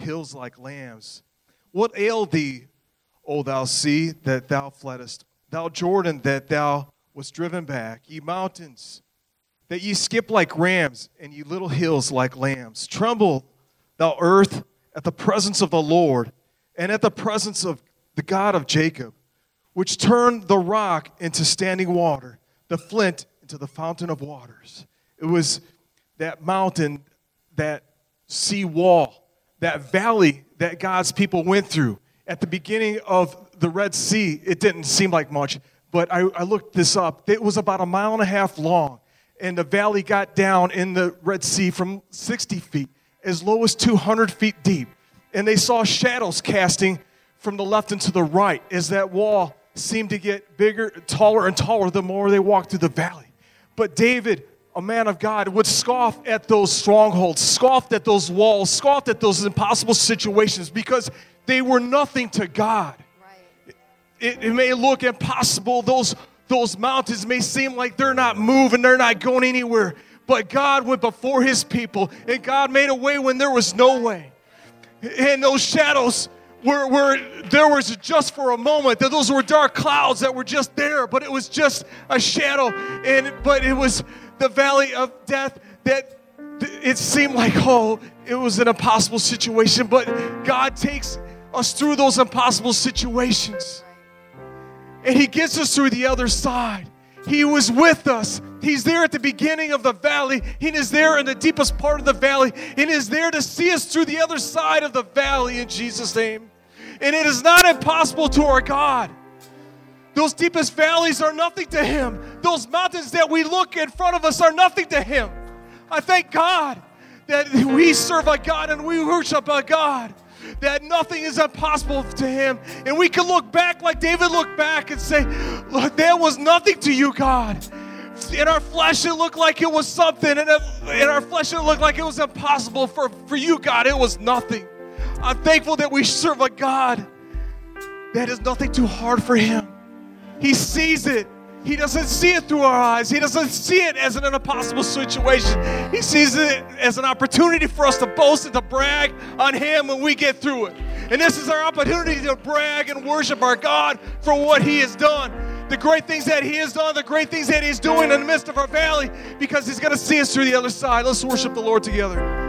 hills like lambs. What ailed thee, O thou sea, that thou fleddest? Thou Jordan, that thou wast driven back? Ye mountains, that ye skip like rams, and ye little hills like lambs. Tremble, thou earth, at the presence of the Lord, and at the presence of the God of Jacob, which turned the rock into standing water, the flint into the fountain of waters. It was that mountain, that sea wall, that valley that God's people went through. At the beginning of the Red Sea, it didn't seem like much, but I looked this up. It was about 1.5 miles long, and the valley got down in the Red Sea from 60 feet, as low as 200 feet deep. And they saw shadows casting from the left and to the right as that wall seemed to get bigger, taller and taller the more they walked through the valley. But David, a man of God, would scoff at those strongholds, scoffed at those walls, scoffed at those impossible situations because they were nothing to God. Right. It may look impossible. Those mountains may seem like they're not moving, they're not going anywhere. But God went before his people, and God made a way when there was no way. And those shadows were there was just for a moment, that those were dark clouds that were just there, but it was just a shadow. But it was the valley of death that it seemed like, it was an impossible situation. But God takes us through those impossible situations, and he gets us through the other side. He was with us. He's there at the beginning of the valley. He is there in the deepest part of the valley. And is there to see us through the other side of the valley in Jesus' name. And it is not impossible to our God. Those deepest valleys are nothing to him. Those mountains that we look in front of us are nothing to him. I thank God that we serve a God and we worship a God that nothing is impossible to him. And we can look back like David looked back and say, Lord, there was nothing to you, God. In our flesh, it looked like it was something. And in our flesh, it looked like it was impossible. For you, God, it was nothing. I'm thankful that we serve a God that is nothing too hard for him. He sees it. He doesn't see it through our eyes. He doesn't see it as an impossible situation. He sees it as an opportunity for us to boast and to brag on him when we get through it. And this is our opportunity to brag and worship our God for what he has done. The great things that he has done, the great things that he's doing in the midst of our valley, because he's going to see us through the other side. Let's worship the Lord together.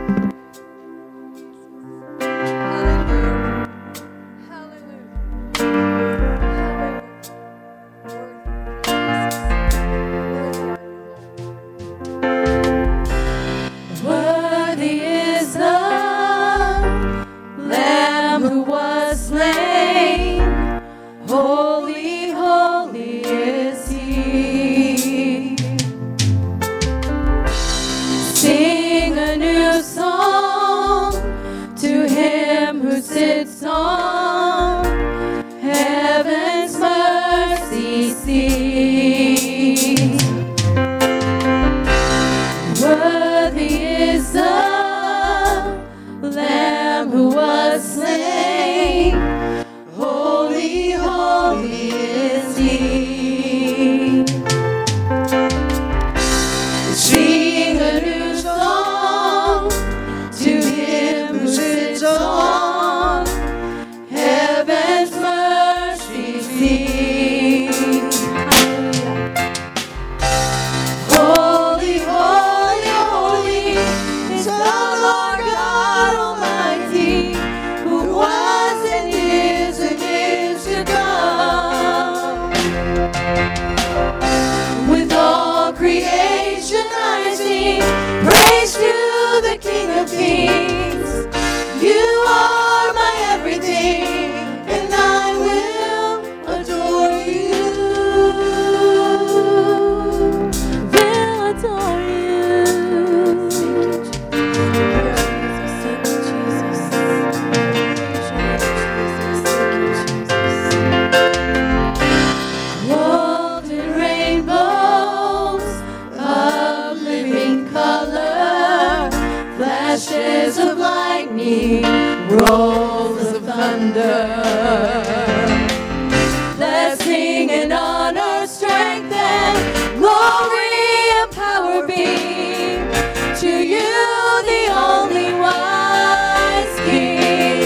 To you, the only wise King.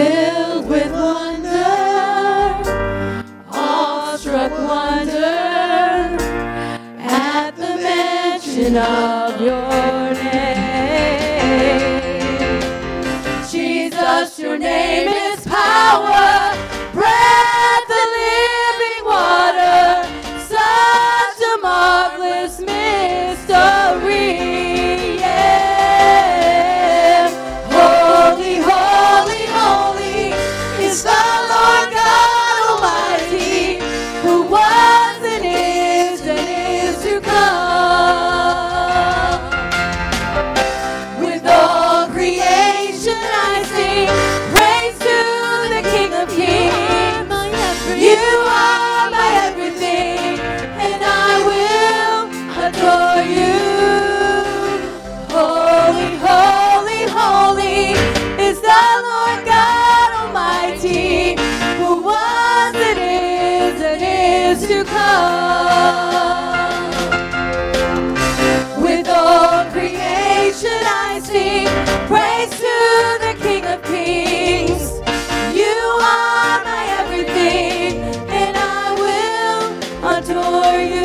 filled with wonder, awestruck wonder, at the mention of your name. Jesus, your name is power, breath, the living water, such a marvelous mystery. Yeah. Holy, holy, holy is the Lord God Almighty, who was and is to come. With all creation I sing praise to the King of Kings. You are my everything, and I will adore you. Holy, holy, holy is the Lord God Almighty, who was and is to come. With all creation I sing praise to the King of Kings. You are my everything, and I will adore you.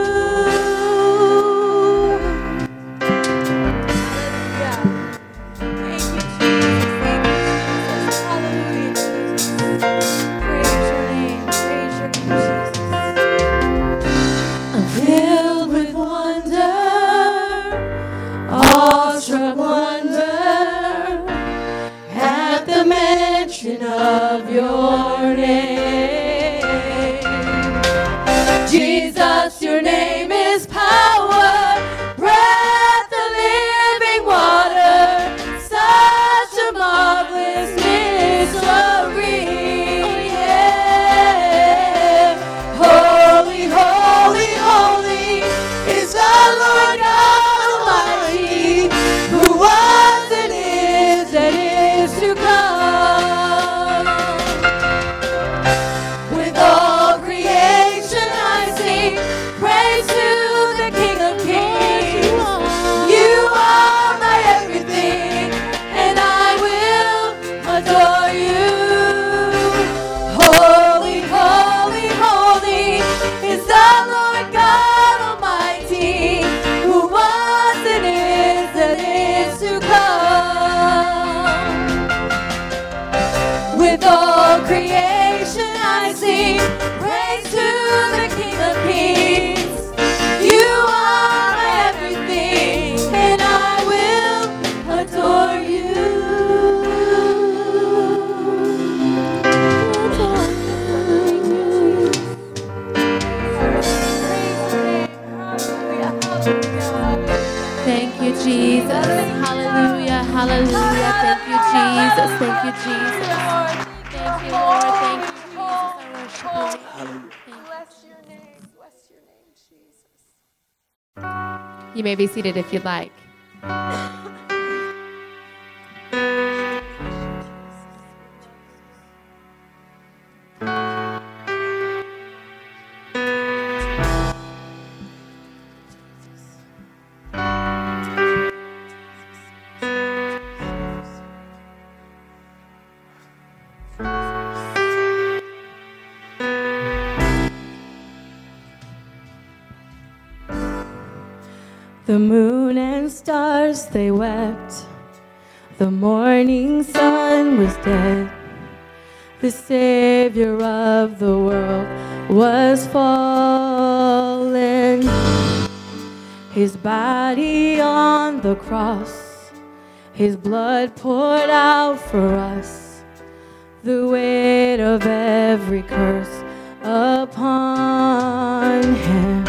Filled with wonder, awestruck wonder, at the mention of your name. Jesus, your name is power, breath, the living water, such a marvelous mystery. Yeah. Holy, holy, holy is the Lord God Almighty, who was and is to come. With all creation I sing praise to the King of Kings. You are my everything, and I will adore you. Holy, holy, holy is the Lord God Almighty, who was and is to come. With all creation I sing praise to the King of Kings. You are my everything, and I will adore you. Thank you, Jesus. Hallelujah, hallelujah. Thank you, Jesus. Thank you, Jesus. Thank you, Lord. Thank you, Jesus. I worship you. Bless your name. Bless your name, Jesus. You may be seated if you'd like. The moon and stars, they wept. The morning sun was dead. The Savior of the world was fallen. His body on the cross, His blood poured out for us. The weight of every curse upon Him.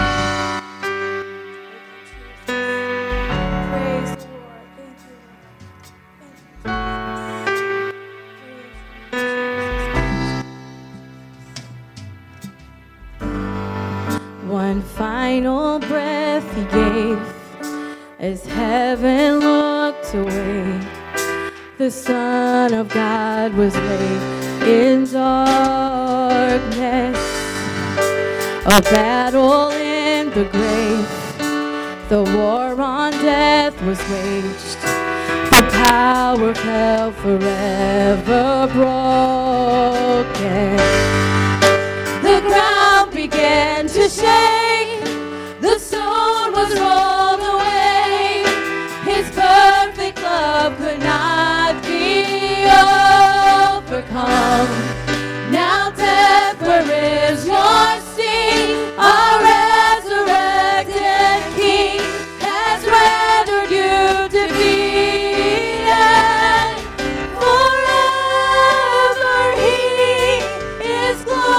One final breath He gave as heaven looked away. The Son of God was laid in darkness. A battle in the grave. The war on death was waged. The power fell forever broken. The ground began to shake, the stone was rolled away. His perfect love could not be overcome. Now death, where is your sting? Our resurrected King has rendered you defeated. Forever He is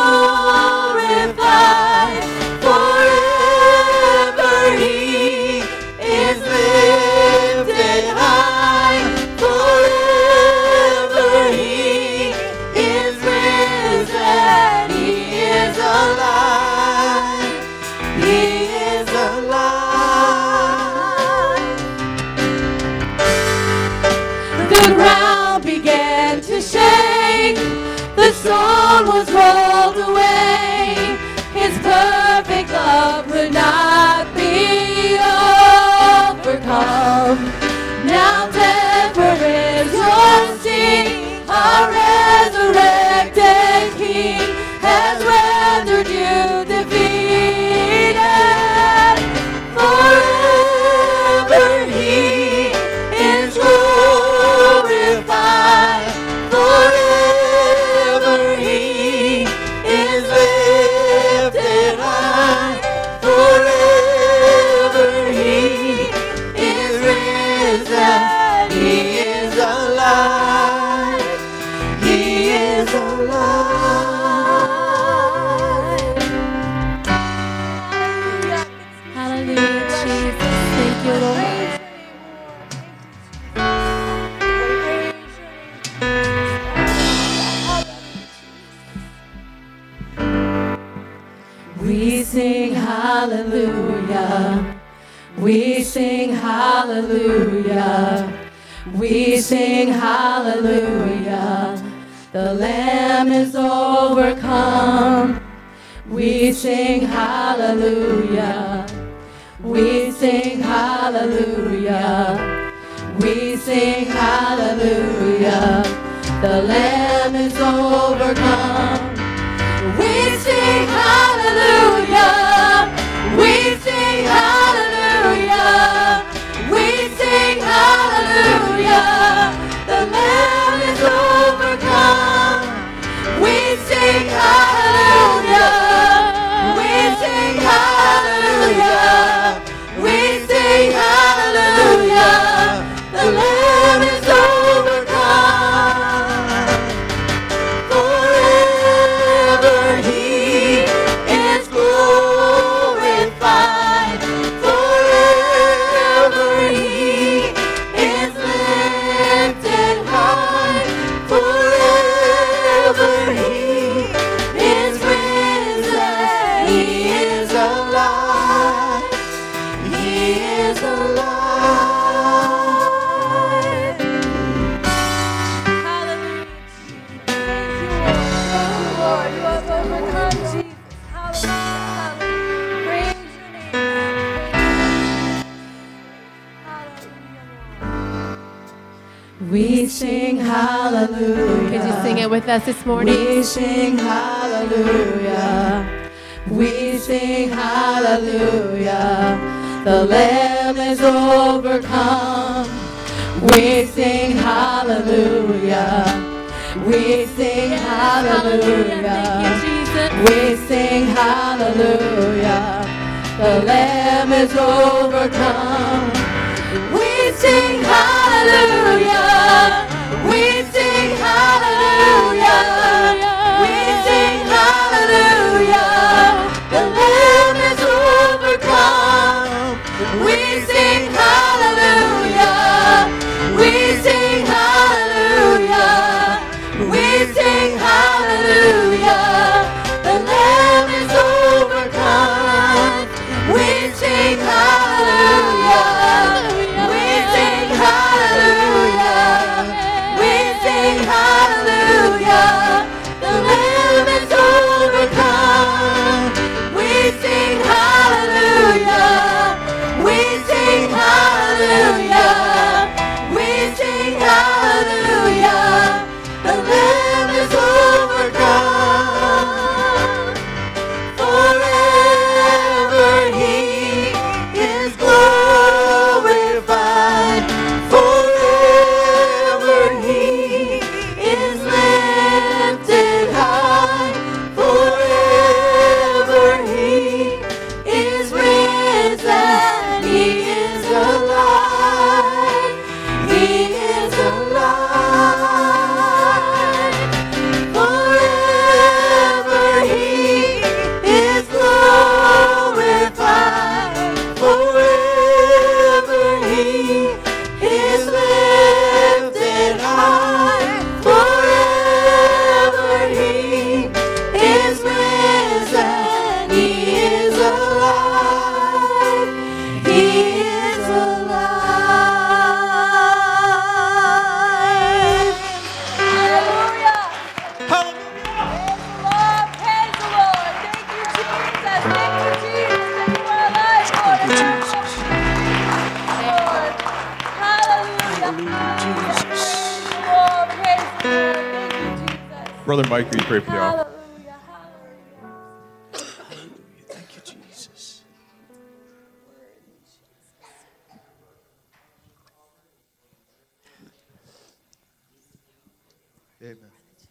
glorified. Forever He is lifted high. Forever He is risen. He is alive. He is alive. The ground began to shake, the stone was rolled away. His perfect love could not be overcome. Now death, where is your sting? Our resurrected King has rendered you defeated. Forever He is glorified. Forever He is lifted high. Forever He is risen. He is alive. He is alive. Hallelujah, Jesus. Thank you, Lord. We sing hallelujah. We sing hallelujah. We sing hallelujah. The Lamb is overcome. We sing hallelujah. We sing hallelujah. We sing hallelujah. The Lamb is overcome. We sing hallelujah. We sing hallelujah. We sing hallelujah. The Lamb is overcome. We sing hallelujah. We sing hallelujah. We sing hallelujah. The Lamb is overcome. Forever He is glorified. Forever He is lifted high. Forever He is risen. He is alive. He is alive. Hallelujah. Lord, you have overcome, Jesus. Hallelujah. Praise your name. Hallelujah. We sing hallelujah. Could you sing it with us this morning? We sing hallelujah. We sing hallelujah. The Lamb is overcome. We sing hallelujah. We sing hallelujah. Thank you, Jesus. We sing hallelujah. The Lamb is overcome. We sing hallelujah. We sing hallelujah. We sing hallelujah. The Lamb is overcome. We sing hallelujah. We sing hallelujah. We sing hallelujah. The Lamb is overcome. We sing hallelujah. We sing hallelujah. We sing hallelujah. The Lamb is overcome. We sing hallelujah. We sing hallelujah. We sing Brother Mike, will you pray for the offering? Hallelujah. Hallelujah. Thank you, Jesus. Amen.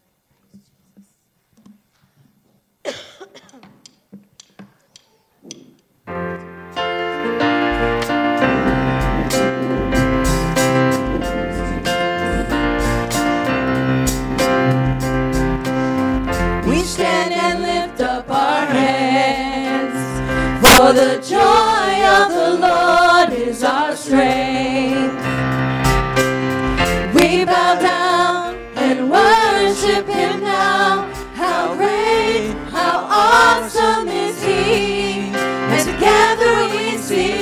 We stand and lift up our hands, for the joy of the Lord is our strength. We bow down and worship Him now. How great, how awesome is He, and together we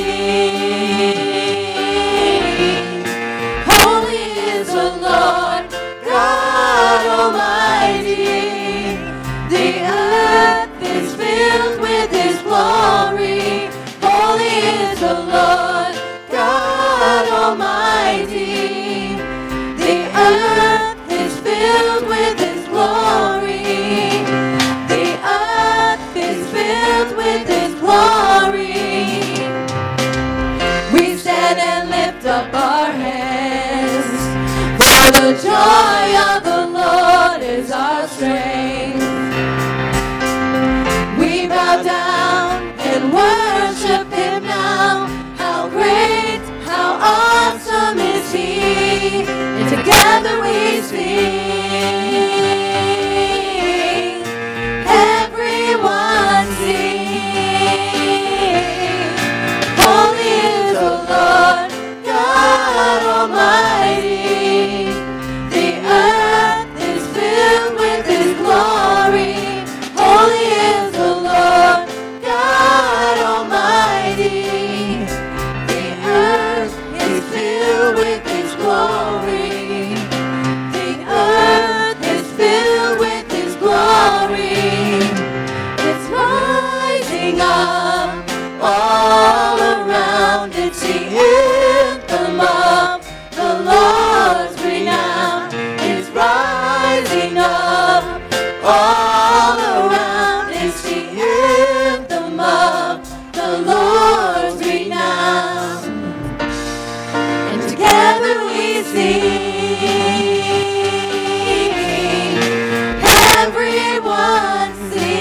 sing. Holy is the Lord God Almighty. The earth is filled with His glory. Holy is the Lord God Almighty. The earth is filled with His glory. The earth is filled with His glory. We stand and lift up our hands, for the joy of the Lord is our strength. We bow down and worship Him now. How great, how awesome is He, and together we sing. Everyone sing. Holy is the Lord God Almighty. The earth is filled with His glory. Holy is the Lord God Almighty. The earth is filled with His glory. The earth is filled with His glory. It's rising up all around. It's the anthem of the Lord's renown. It's rising up all around. It's the anthem of the Lord's renown. And together we sing. Everyone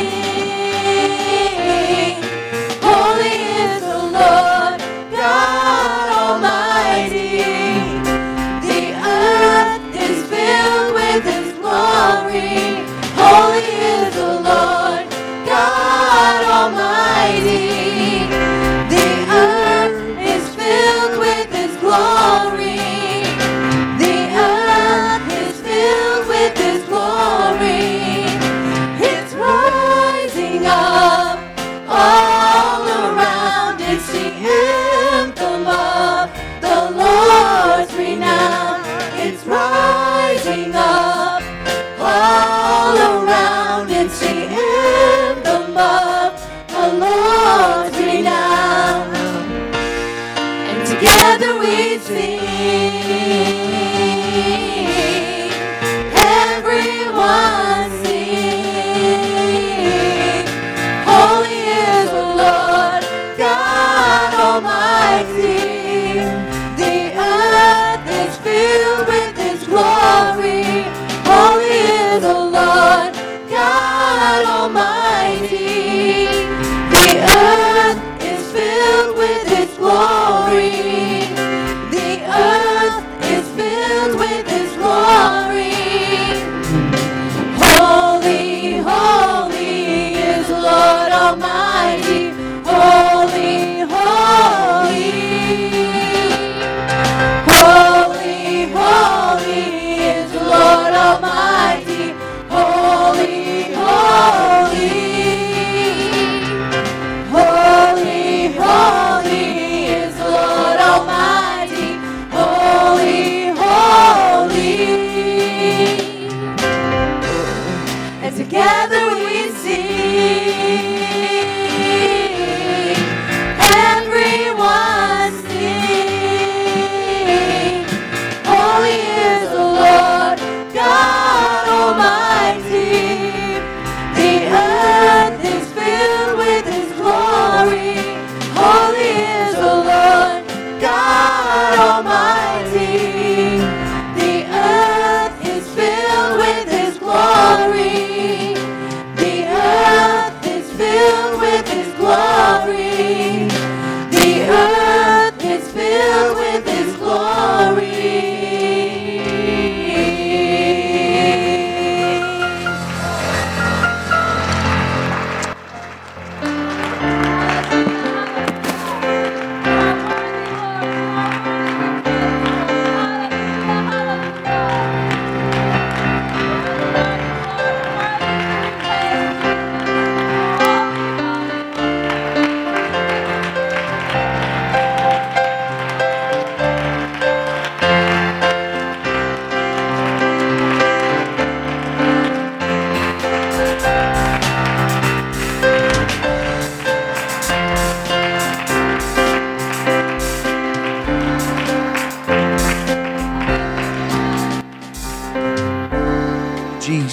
sing. Holy is the Lord God Almighty. The earth is filled with His glory. Holy is the Lord God Almighty. The earth is filled with His glory. The earth is filled with His glory. It's rising up all around. It's the anthem of the Lord's renown. It's rising up all around. It's the anthem of the Lord's renown. And together we sing. Everyone sing. Holy is the Lord God Almighty. The earth is filled with His glory. Holy is the Lord God Almighty. The earth is filled with His glory. The earth is filled with His glory. Holy, holy is the Lord Almighty. Holy, holy. Holy, holy is the Lord Almighty. Holy, holy. Holy, holy is the Lord Almighty. Holy, holy. And together we sing. Everyone sing. Holy is the Lord God Almighty.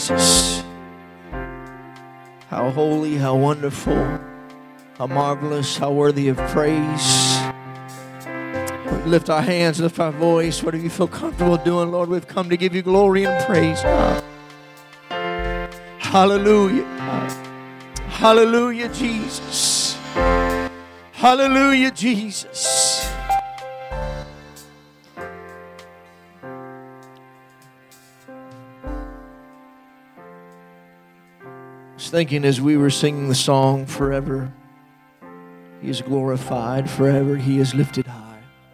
Jesus. How holy, how wonderful, how marvelous, how worthy of praise. Lift our hands, lift our voice, whatever you feel comfortable doing, Lord. We've come to give you glory and praise. Hallelujah. Hallelujah, Jesus. Hallelujah, Jesus. I was thinking as we were singing the song, forever He is glorified, forever He is lifted high.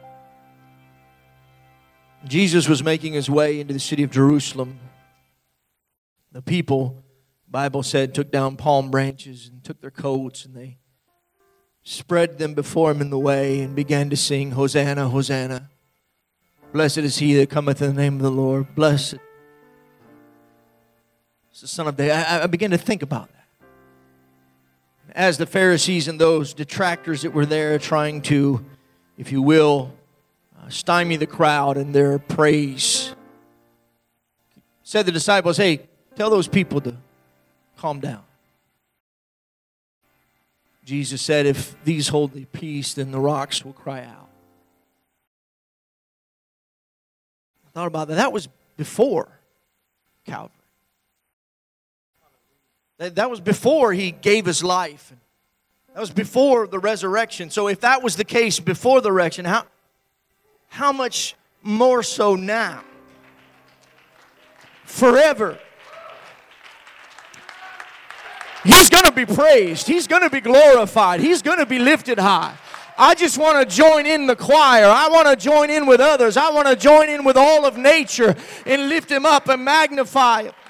Jesus was making His way into the city of Jerusalem. The people, the Bible said, took down palm branches and took their coats and they spread them before Him in the way and began to sing, Hosanna, Hosanna. Blessed is He that cometh in the name of the Lord. Blessed is the Son of David. I began to think about that. As the Pharisees and those detractors that were there trying to, if you will, stymie the crowd in their praise, said the disciples, hey, tell those people to calm down. Jesus said, if these hold their peace, then the rocks will cry out. I thought about that. That was before Calvary. That was before He gave His life. That was before the resurrection. So if that was the case before the resurrection, how much more so now? Forever. He's going to be praised. He's going to be glorified. He's going to be lifted high. I just want to join in the choir. I want to join in with others. I want to join in with all of nature and lift Him up and magnify Him.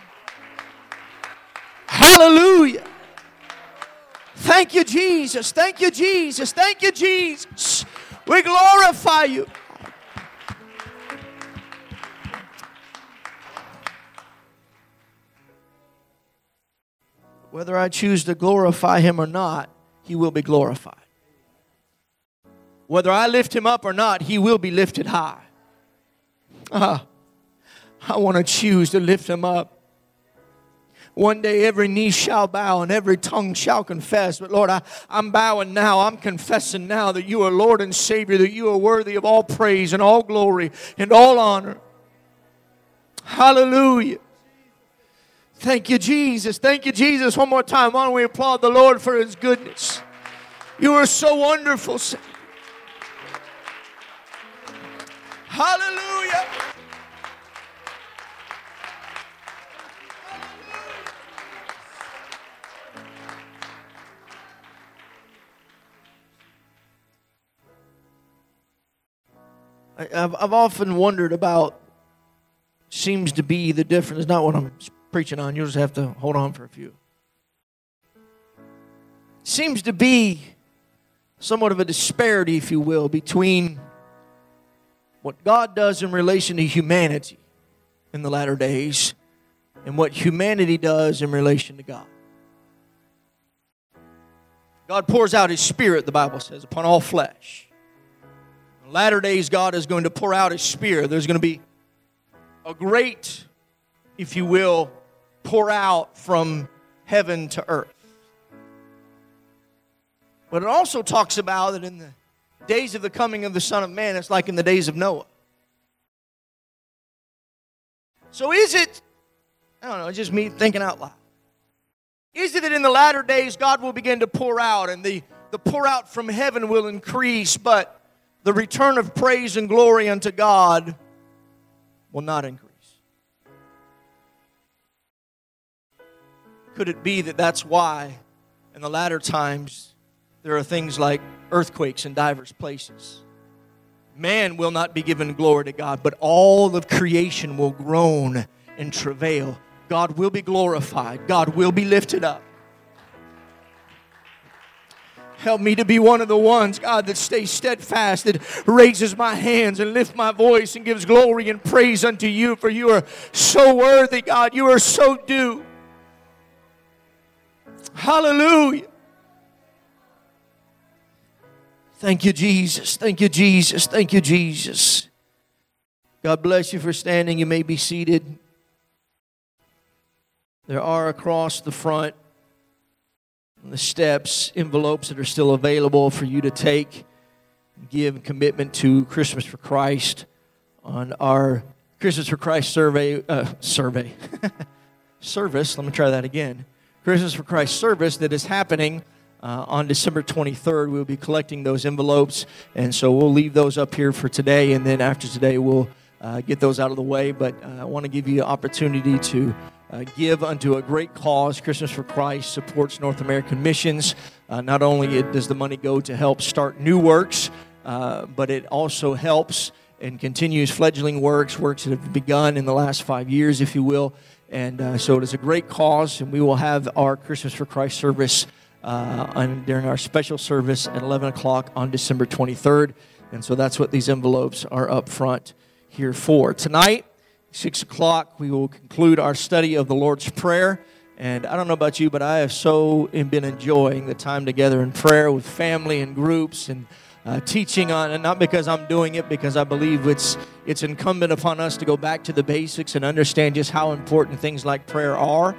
Hallelujah. Thank you, Jesus. Thank you, Jesus. Thank you, Jesus. We glorify you. Whether I choose to glorify Him or not, He will be glorified. Whether I lift Him up or not, He will be lifted high. I want to choose to lift Him up. One day every knee shall bow and every tongue shall confess. But Lord, I'm bowing now. I'm confessing now that You are Lord and Savior, that You are worthy of all praise and all glory and all honor. Hallelujah. Thank you, Jesus. Thank you, Jesus. One more time. Why don't we applaud the Lord for His goodness? You are so wonderful. Hallelujah. I've often wondered about, seems to be the difference. It's not what I'm preaching on. You'll just have to hold on for a few. Seems to be somewhat of a disparity, if you will, between what God does in relation to humanity in the latter days and what humanity does in relation to God. God pours out His Spirit, the Bible says, upon all flesh. In the latter days, God is going to pour out His Spirit. There's going to be a great, if you will, pour out from heaven to earth. But it also talks about that in the days of the coming of the Son of Man, it's like in the days of Noah. So is it, I don't know, it's just me thinking out loud. Is it that in the latter days God will begin to pour out and the pour out from heaven will increase, but the return of praise and glory unto God will not increase? Could it be that that's why in the latter times there are things like earthquakes in diverse places? Man will not be given glory to God, but all of creation will groan and travail. God will be glorified. God will be lifted up. Help me to be one of the ones, God, that stays steadfast, that raises my hands and lifts my voice and gives glory and praise unto You, for You are so worthy, God. You are so due. Hallelujah. Thank You, Jesus. Thank You, Jesus. Thank You, Jesus. God bless you for standing. You may be seated. There are across the front, on the steps, envelopes that are still available for you to take, give commitment to Christmas for Christ on our Christmas for Christ service. Let me try that again. Christmas for Christ service that is happening on December 23rd. We'll be collecting those envelopes, and so we'll leave those up here for today, and then after today we'll get those out of the way. But I want to give you an opportunity to give unto a great cause. Christmas for Christ supports North American missions. Not only does the money go to help start new works, but it also helps and continues fledgling works that have begun in the last 5 years, if you will. And so it is a great cause, and we will have our Christmas for Christ service during our special service at 11 o'clock on December 23rd. And so that's what these envelopes are up front here for. Tonight, 6 o'clock, we will conclude our study of the Lord's Prayer. And I don't know about you, but I have so been enjoying the time together in prayer with family and groups and teaching on, and not because I'm doing it, because I believe it's incumbent upon us to go back to the basics and understand just how important things like prayer are.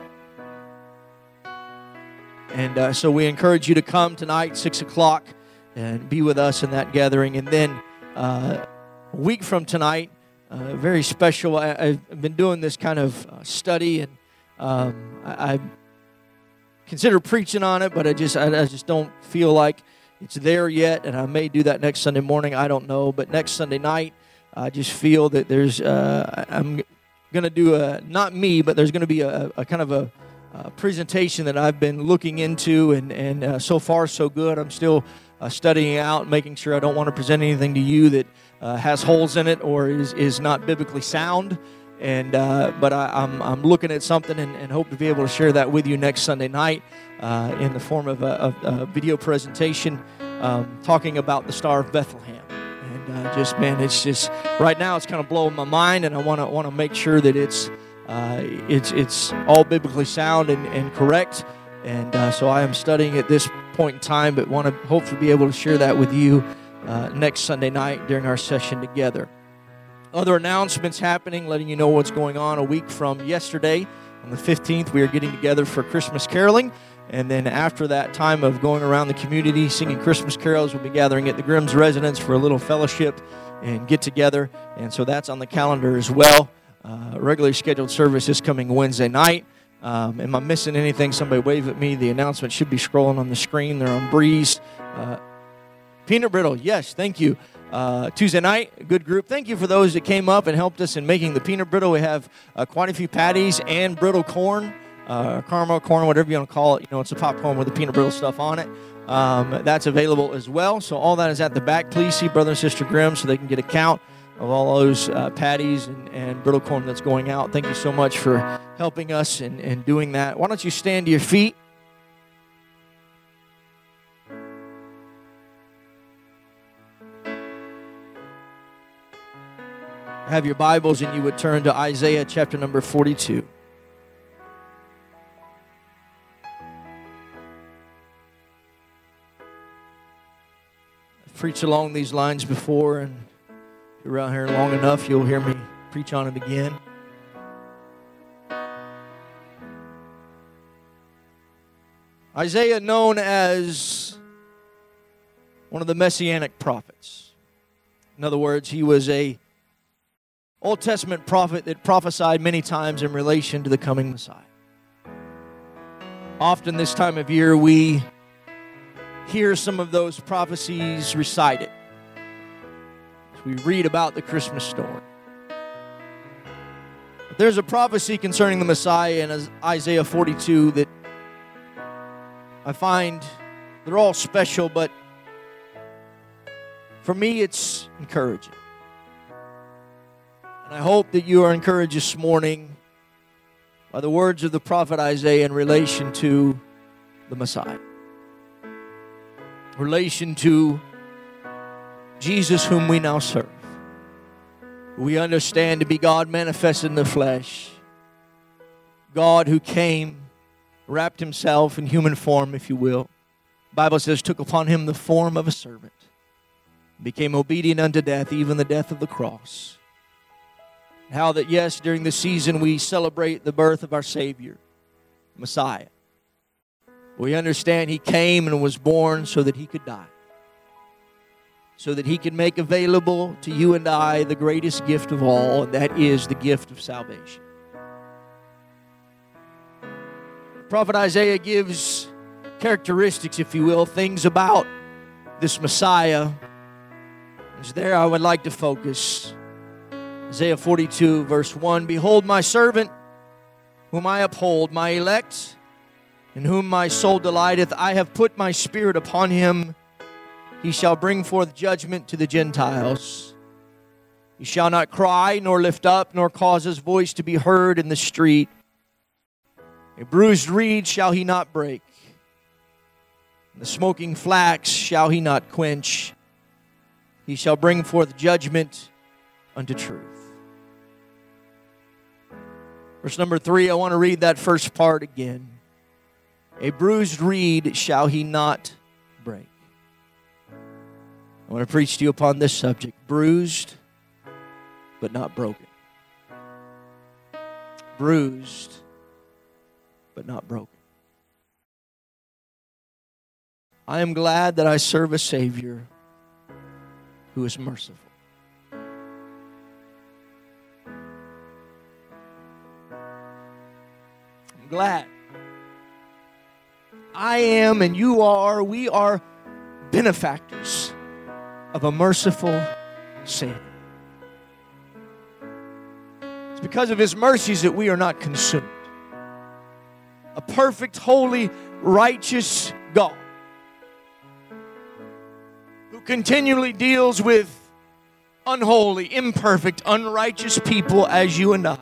And so we encourage you to come tonight, 6 o'clock, and be with us in that gathering. And then a week from tonight, very special. I've been doing this kind of study, and I consider preaching on it, but I just don't feel like it's there yet, and I may do that next Sunday morning. I don't know, but next Sunday night, I just feel that there's I'm going to do not me, but there's going to be a kind of a presentation that I've been looking into, and so far so good. I'm still studying out, making sure I don't want to present anything to you that has holes in it or is not biblically sound. And but I'm looking at something and hope to be able to share that with you next Sunday night in the form of a video presentation talking about the Star of Bethlehem. And it's just right now it's kind of blowing my mind, and I want to make sure that it's all biblically sound and correct. And so I am studying at this point in time, but want to hopefully be able to share that with you next Sunday night during our session together. Other announcements happening, letting you know what's going on. A week from yesterday, on the 15th, we are getting together for Christmas caroling. And then after that time of going around the community singing Christmas carols, we'll be gathering at the Grimm's residence for a little fellowship and get together. And so that's on the calendar as well. Regularly scheduled service is coming Wednesday night. Am I missing anything? Somebody wave at me. The announcement should be scrolling on the screen. They're on Breeze. Peanut brittle, yes, thank you. Tuesday night, a good group. Thank you for those that came up and helped us in making the peanut brittle. We have quite a few patties and brittle corn, caramel corn, whatever you want to call it. You know, it's a popcorn with the peanut brittle stuff on it. That's available as well. So all that is at the back. Please see Brother and Sister Grimm so they can get a count of all those patties and brittle corn that's going out. Thank you so much for helping us and doing that. Why don't you stand to your feet? Have your Bibles, and you would turn to Isaiah chapter number 42. I've preached along these lines before, and if you're around here long enough, you'll hear me preach on it again. Isaiah, known as one of the messianic prophets. In other words, he was a Old Testament prophet that prophesied many times in relation to the coming Messiah. Often this time of year we hear some of those prophecies recited. We read about the Christmas story. But there's a prophecy concerning the Messiah in Isaiah 42 that I find they're all special, but for me it's encouraging. And I hope that you are encouraged this morning by the words of the prophet Isaiah in relation to the Messiah. In relation to Jesus whom we now serve. We understand to be God manifested in the flesh. God who came, wrapped himself in human form, if you will. The Bible says, took upon him the form of a servant. Became obedient unto death, even the death of the cross. How that, yes, during the season we celebrate the birth of our Savior. Messiah. We understand He came and was born so that He could die, so that He could make available to you and I the greatest gift of all, and that is the gift of salvation. Prophet Isaiah gives characteristics, if you will, things about this Messiah. It's there I would like to focus. Isaiah 42, verse 1, Behold my servant, whom I uphold, my elect, in whom my soul delighteth. I have put my spirit upon him. He shall bring forth judgment to the Gentiles. He shall not cry, nor lift up, nor cause his voice to be heard in the street. A bruised reed shall he not break. The smoking flax shall he not quench. He shall bring forth judgment unto truth. Verse number 3, I want to read that first part again. A bruised reed shall he not break. I want to preach to you upon this subject. Bruised, but not broken. Bruised, but not broken. I am glad that I serve a Savior who is merciful. I'm glad. I am and you are, we are benefactors of a merciful Savior. It's because of His mercies that we are not consumed. A perfect, holy, righteous God who continually deals with unholy, imperfect, unrighteous people as you and I.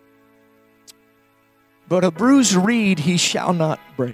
But a bruised reed He shall not break.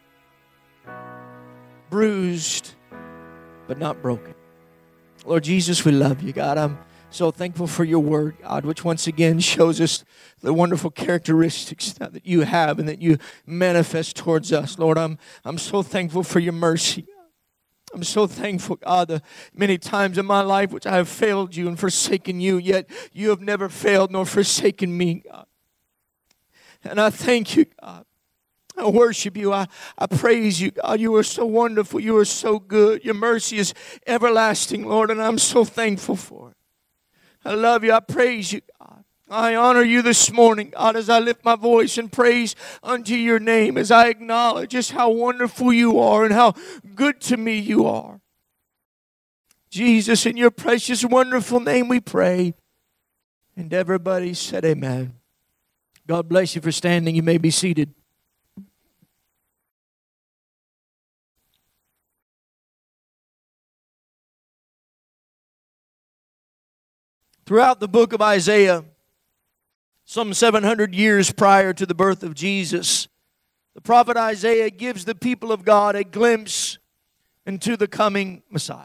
Bruised, but not broken. Lord Jesus, we love you, God. I'm so thankful for your word, God, which once again shows us the wonderful characteristics that you have and that you manifest towards us. Lord, I'm so thankful for your mercy. I'm so thankful, God, the many times in my life which I have failed you and forsaken you, yet you have never failed nor forsaken me, God. And I thank you, God. I worship you. I praise you, God. You are so wonderful. You are so good. Your mercy is everlasting, Lord, and I'm so thankful for it. I love you. I praise you, God. I honor you this morning, God, as I lift my voice and praise unto your name, as I acknowledge just how wonderful you are and how good to me you are. Jesus, in your precious, wonderful name we pray. And everybody said amen. God bless you for standing. You may be seated. Throughout the book of Isaiah, some 700 years prior to the birth of Jesus, the prophet Isaiah gives the people of God a glimpse into the coming Messiah.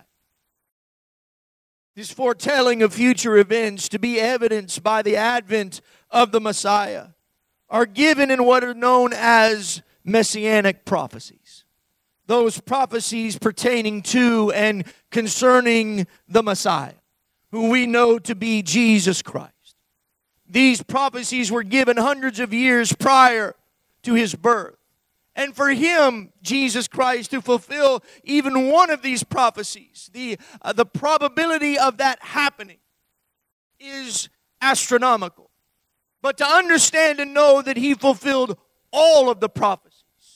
His foretelling of future events to be evidenced by the advent of the Messiah are given in what are known as messianic prophecies. Those prophecies pertaining to and concerning the Messiah, who we know to be Jesus Christ. These prophecies were given hundreds of years prior to His birth. And for Him, Jesus Christ, to fulfill even one of these prophecies, the probability of that happening is astronomical. But to understand and know that He fulfilled all of the prophecies.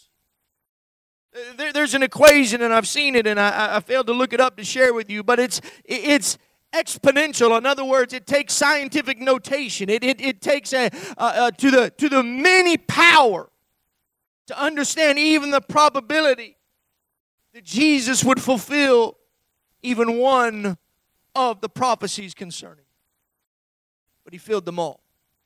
There's an equation, and I've seen it, and I failed to look it up to share with you, but it's exponential. In other words, it takes scientific notation. It takes to the many power to understand even the probability that Jesus would fulfill even one of the prophecies concerning. But He filled them all.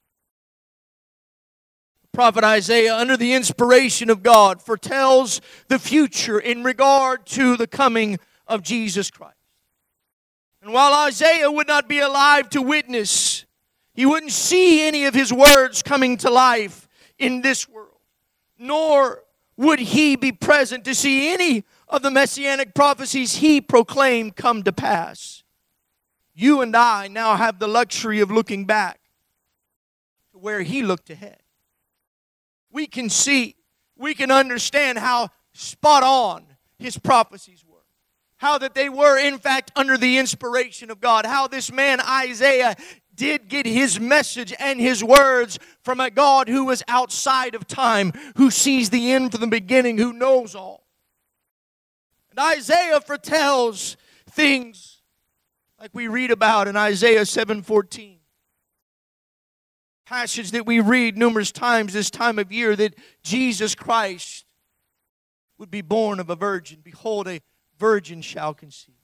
The prophet Isaiah, under the inspiration of God, foretells the future in regard to the coming of Jesus Christ. And while Isaiah would not be alive to witness, he wouldn't see any of his words coming to life in this world, nor would he be present to see any of the messianic prophecies he proclaimed come to pass. You and I now have the luxury of looking back to where he looked ahead. We can see we can understand how spot on his prophecies were. How that they were, in fact, under the inspiration of God. How this man, Isaiah, did get his message and his words from a God who was outside of time, who sees the end from the beginning, who knows all. And Isaiah foretells things like we read about in Isaiah 7:14. Passage that we read numerous times this time of year, that Jesus Christ would be born of a virgin. Behold, a virgin shall conceive.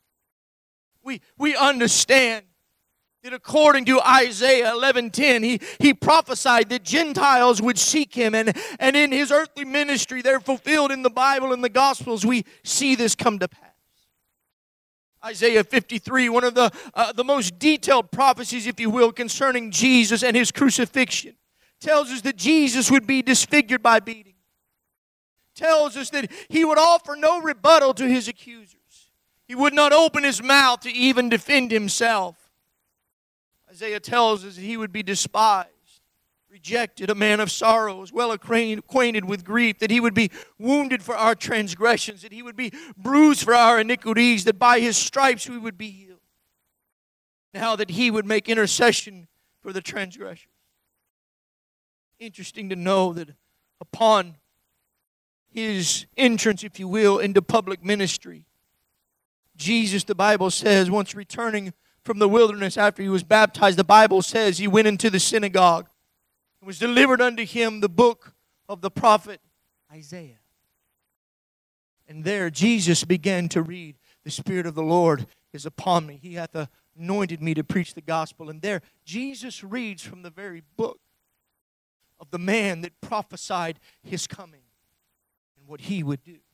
We understand that according to Isaiah 11:10, he prophesied that Gentiles would seek him, and in his earthly ministry, they're fulfilled in the Bible and the Gospels. We see this come to pass. Isaiah 53, one of the most detailed prophecies, if you will, concerning Jesus and his crucifixion, tells us that Jesus would be disfigured by beating. Tells us that he would offer no rebuttal to his accusers. He would not open his mouth to even defend himself. Isaiah tells us that he would be despised, rejected, a man of sorrows, well acquainted with grief, that he would be wounded for our transgressions, that he would be bruised for our iniquities, that by his stripes we would be healed. Now that he would make intercession for the transgressors. Interesting to know that upon his entrance, if you will, into public ministry, Jesus, the Bible says, once returning from the wilderness after he was baptized, the Bible says he went into the synagogue. It was delivered unto him the book of the prophet Isaiah. And there Jesus began to read, "The Spirit of the Lord is upon me. He hath anointed me to preach the gospel." And there Jesus reads from the very book of the man that prophesied his coming and what he would do.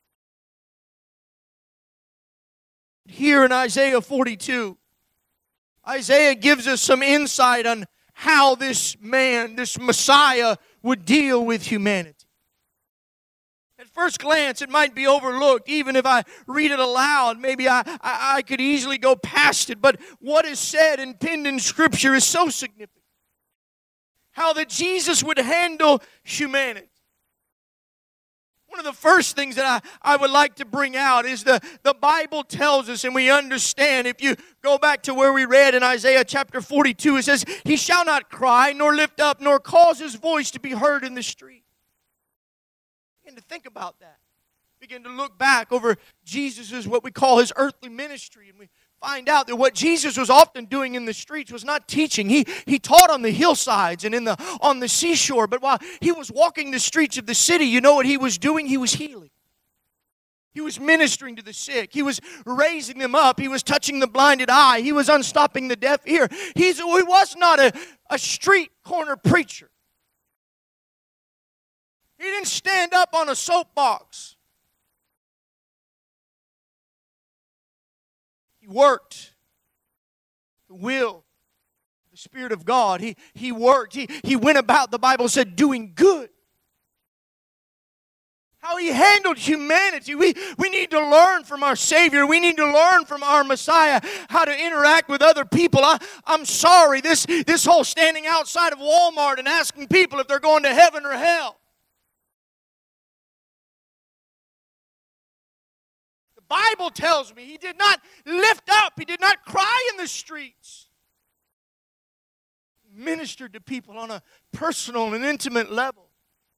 Here in Isaiah 42, Isaiah gives us some insight on how this man, this Messiah, would deal with humanity. At first glance, it might be overlooked. Even if I read it aloud, maybe I could easily go past it. But what is said and penned in Scripture is so significant. How that Jesus would handle humanity. One of the first things that I would like to bring out is the Bible tells us, and we understand, if you go back to where we read in Isaiah chapter 42, it says, "He shall not cry, nor lift up, nor cause his voice to be heard in the street." Begin to think about that. Begin to look back over Jesus' what we call his earthly ministry, and we find out that what Jesus was often doing in the streets was not teaching. He taught on the hillsides and on the seashore. But while he was walking the streets of the city, you know what he was doing? He was healing. He was ministering to the sick. He was raising them up. He was touching the blinded eye. He was unstopping the deaf ear. He was not a street corner preacher. He didn't stand up on a soapbox. He worked the will, the Spirit of God. He worked. He went about, the Bible said, doing good. How he handled humanity. We need to learn from our Savior. We need to learn from our Messiah how to interact with other people. I'm sorry, this whole standing outside of Walmart and asking people if they're going to heaven or hell. Bible tells me he did not lift up. He did not cry in the streets. He ministered to people on a personal and intimate level.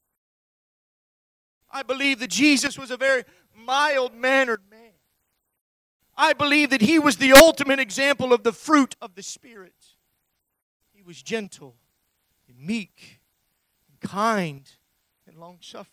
I believe that Jesus was a very mild-mannered man. I believe that he was the ultimate example of the fruit of the Spirit. He was gentle and meek and kind and long-suffering.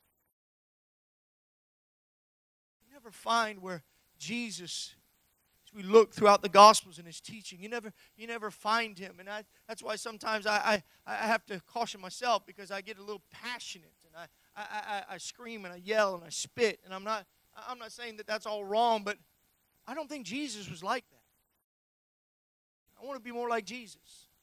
Find where Jesus, as we look throughout the Gospels and his teaching, you never find him. And that's why sometimes I have to caution myself, because I get a little passionate and I scream and I yell and I spit. And I'm not saying that that's all wrong, but I don't think Jesus was like that. I want to be more like Jesus.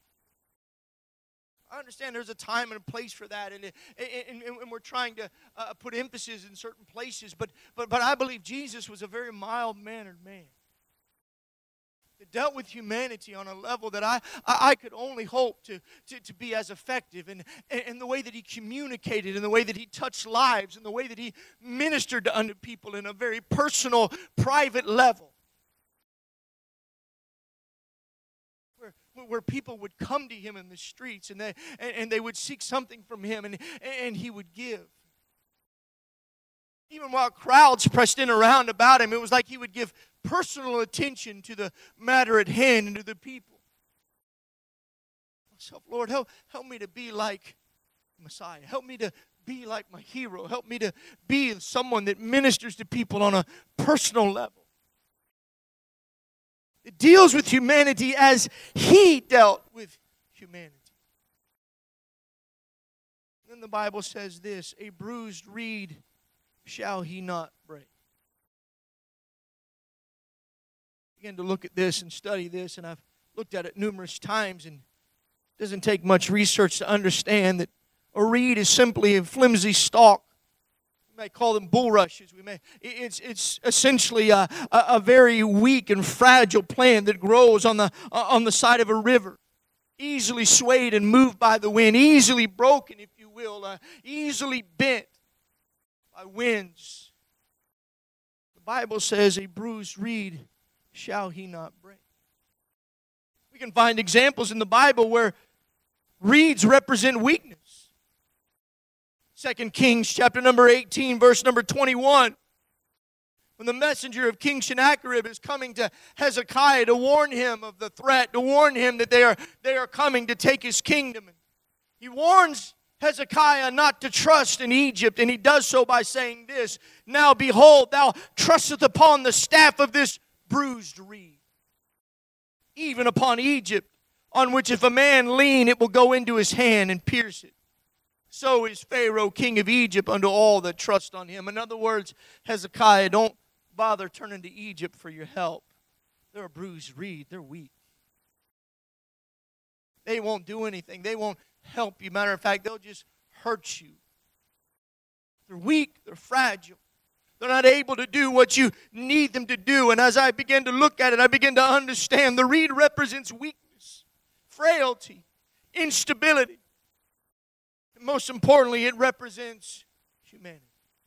I understand there's a time and a place for that, and we're trying to put emphasis in certain places, but I believe Jesus was a very mild-mannered man. that dealt with humanity on a level that I could only hope to be as effective. And the way that he communicated, and the way that he touched lives, and the way that he ministered unto people in a very personal, private level. Where people would come to him in the streets, and they would seek something from him, and he would give. Even while crowds pressed in around about him, it was like he would give personal attention to the matter at hand and to the people. Myself, Lord, help me to be like Messiah. Help me to be like my hero. Help me to be someone that ministers to people on a personal level. It deals with humanity as he dealt with humanity. Then the Bible says this, a bruised reed shall he not break. I began to look at this and study this, and I've looked at it numerous times, and it doesn't take much research to understand that a reed is simply a flimsy stalk. We may call them bulrushes. It's essentially a very weak and fragile plant that grows on the side of a river, easily swayed and moved by the wind, easily broken, if you will, easily bent by winds. The Bible says, a bruised reed shall he not break. We can find examples in the Bible where reeds represent weakness. 2 Kings chapter number 18, verse number 21. When the messenger of King Sennacherib is coming to Hezekiah to warn him of the threat, to warn him that they are coming to take his kingdom. And he warns Hezekiah not to trust in Egypt, and he does so by saying this, now behold, thou trustest upon the staff of this bruised reed, even upon Egypt, on which if a man lean, it will go into his hand and pierce it. So is Pharaoh, king of Egypt, unto all that trust on him. In other words, Hezekiah, don't bother turning to Egypt for your help. They're a bruised reed. They're weak. They won't do anything. They won't help you. Matter of fact, they'll just hurt you. They're weak. They're fragile. They're not able to do what you need them to do. And as I began to look at it, I began to understand the reed represents weakness, frailty, instability. Most importantly, it represents humanity.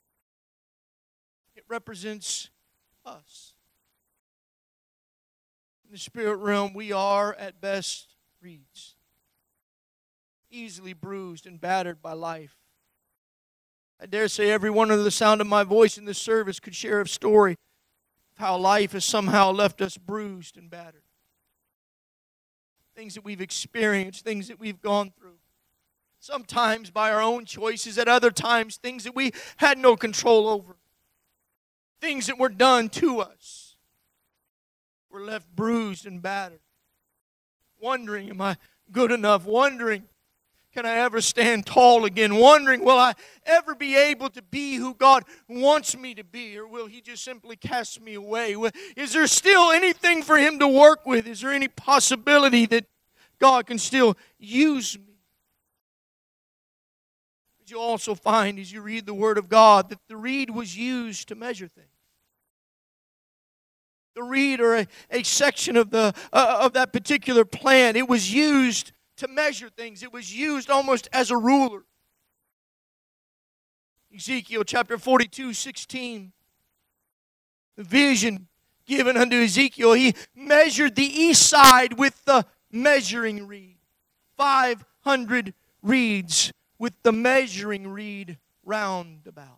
It represents us. In the spirit realm, we are at best reeds, easily bruised and battered by life. I dare say everyone under the sound of my voice in this service could share a story of how life has somehow left us bruised and battered. Things that we've experienced, things that we've gone through. Sometimes by our own choices, at other times things that we had no control over. Things that were done to us. We're left bruised and battered. Wondering, am I good enough? Wondering, can I ever stand tall again? Wondering, will I ever be able to be who God wants me to be? Or will He just simply cast me away? Is there still anything for Him to work with? Is there any possibility that God can still use me? You also find as you read the Word of God that the reed was used to measure things. The reed, or a section of that particular plant, it was used to measure things. It was used almost as a ruler. Ezekiel chapter 42:16. The vision given unto Ezekiel, he measured the east side with the measuring reed. 500 reeds with the measuring reed round about.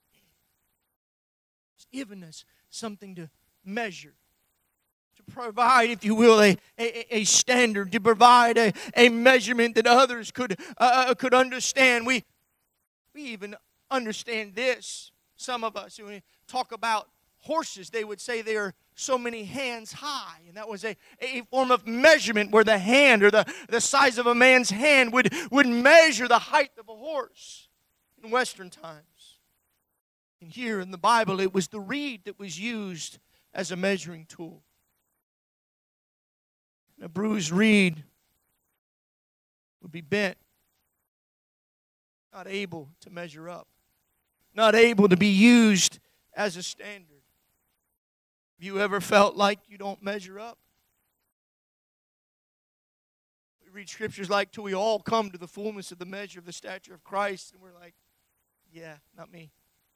It's given us something to measure, to provide, if you will, a standard, to provide a measurement that others could understand. We even understand this. Some of us, when we talk about horses, they would say they are so many hands high. And that was a form of measurement where the hand, or the size of a man's hand, would measure the height of a horse in Western times. And here in the Bible, it was the reed that was used as a measuring tool. And a bruised reed would be bent, not able to measure up, not able to be used as a standard. Have you ever felt like you don't measure up? read scriptures like, till we all come to the fullness of the measure of the stature of Christ. And we're like, yeah, not me.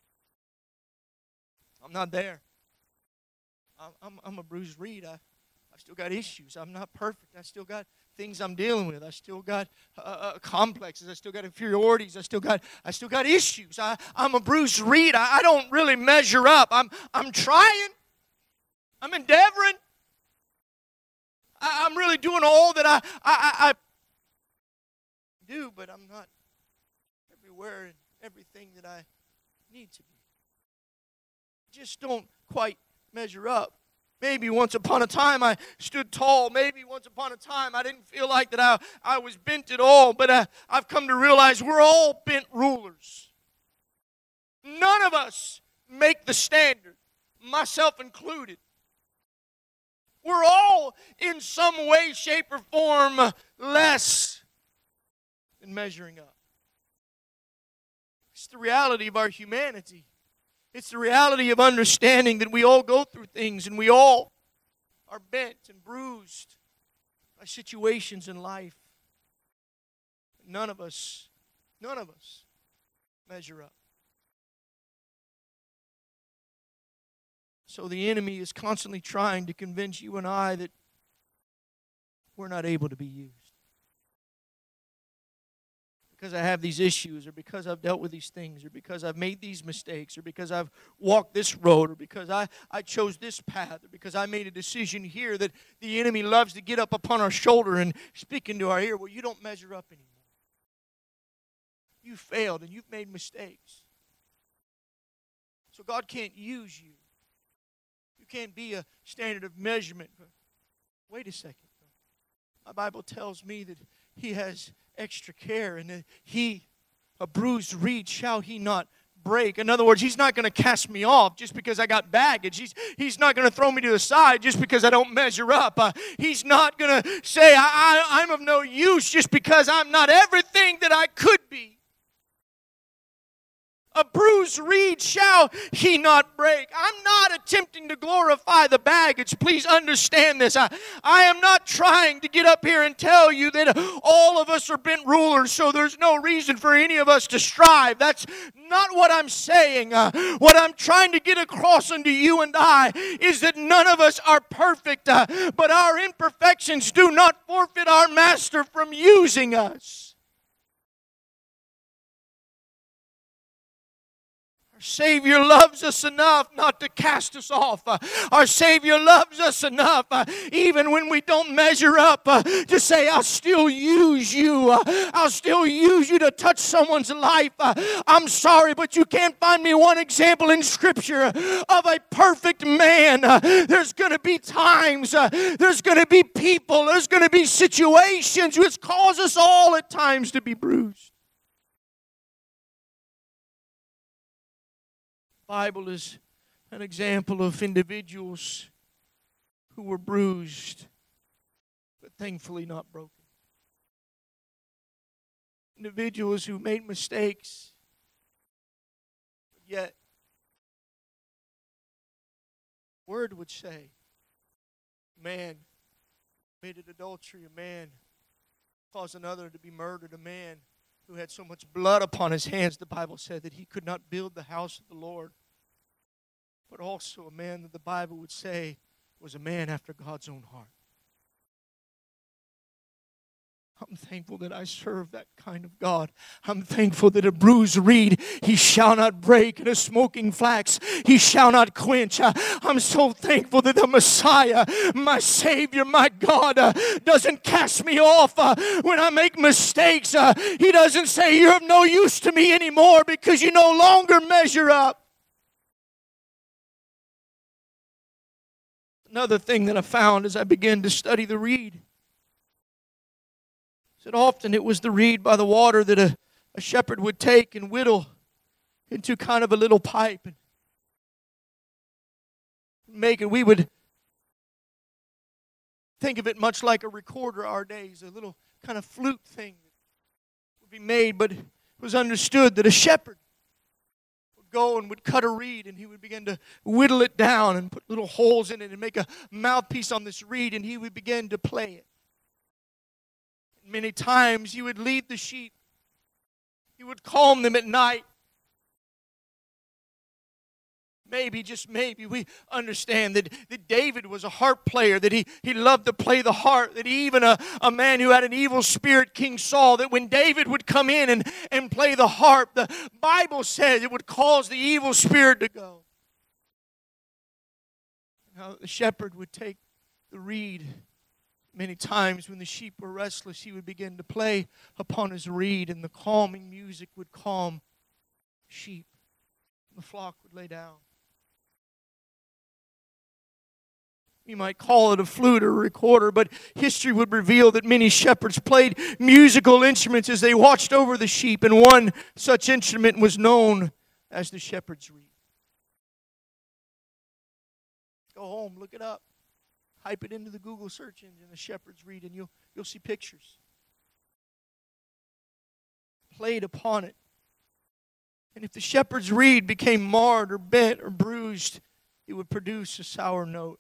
I'm not there. I'm a bruised reed. I've still got issues. I'm not perfect. I still got things I'm dealing with. I still got complexes. I still got inferiorities. I still got issues. I'm a bruised reed. I don't really measure up. I'm trying. I'm endeavoring. I'm really doing all that I do, but I'm not everywhere and everything that I need to be. Just don't quite measure up. Maybe once upon a time I stood tall. Maybe once upon a time I didn't feel like that I was bent at all. But I've come to realize we're all bent rulers. None of us make the standard, myself included. We're all in some way, shape, or form less than measuring up. It's the reality of our humanity. It's the reality of understanding that we all go through things and we all are bent and bruised by situations in life. None of us measure up. So the enemy is constantly trying to convince you and I that we're not able to be used. Because I have these issues, or because I've dealt with these things, or because I've made these mistakes, or because I've walked this road, or because I chose this path, or because I made a decision here, that the enemy loves to get up upon our shoulder and speak into our ear. Well, you don't measure up anymore. You failed and you've made mistakes. So God can't use you. You can't be a standard of measurement. But wait a second. My Bible tells me that He has extra care, and that a bruised reed shall He not break. In other words, He's not going to cast me off just because I got baggage. He's not going to throw me to the side just because I don't measure up. He's not going to say I'm of no use just because I'm not everything that I could be. A bruised reed shall He not break. I'm not attempting to glorify the baggage. Please understand this. I am not trying to get up here and tell you that all of us are bent rulers, so there's no reason for any of us to strive. That's not what I'm saying. What I'm trying to get across unto you and I is that none of us are perfect, but our imperfections do not forfeit our Master from using us. Our Savior loves us enough not to cast us off. Our Savior loves us enough, even when we don't measure up, to say, I'll still use you. I'll still use you to touch someone's life. I'm sorry, but you can't find me one example in Scripture of a perfect man. There's going to be times, there's going to be people, there's going to be situations which cause us all at times to be bruised. The Bible is an example of individuals who were bruised, but thankfully not broken. Individuals who made mistakes, but yet, the Word would say, a man committed adultery, a man caused another to be murdered, a man who had so much blood upon his hands, the Bible said that he could not build the house of the Lord. But also a man that the Bible would say was a man after God's own heart. I'm thankful that I serve that kind of God. I'm thankful that a bruised reed He shall not break, and a smoking flax He shall not quench. I'm so thankful that the Messiah, my Savior, my God, doesn't cast me off when I make mistakes. He doesn't say, you're of no use to me anymore because you no longer measure up. Another thing that I found as I began to study the reed, that often it was the reed by the water that a shepherd would take and whittle into kind of a little pipe and make it. We would think of it much like a recorder our days, a little kind of flute thing that would be made, but it was understood that a shepherd would go and would cut a reed, and he would begin to whittle it down and put little holes in it and make a mouthpiece on this reed, and he would begin to play it. Many times He would lead the sheep. He would calm them at night. Maybe, just maybe, we understand that David was a harp player, that he loved to play the harp, that even a man who had an evil spirit, King Saul, that when David would come in and play the harp, the Bible says it would cause the evil spirit to go. Now, the shepherd would take the reed. Many times when the sheep were restless, he would begin to play upon his reed, and the calming music would calm sheep. The flock would lay down. You might call it a flute or a recorder, but history would reveal that many shepherds played musical instruments as they watched over the sheep, and one such instrument was known as the shepherd's reed. Go home, look it up. Type it into the Google search engine, the shepherd's reed, and you'll see pictures. Played upon it. And if the shepherd's reed became marred or bent or bruised, it would produce a sour note.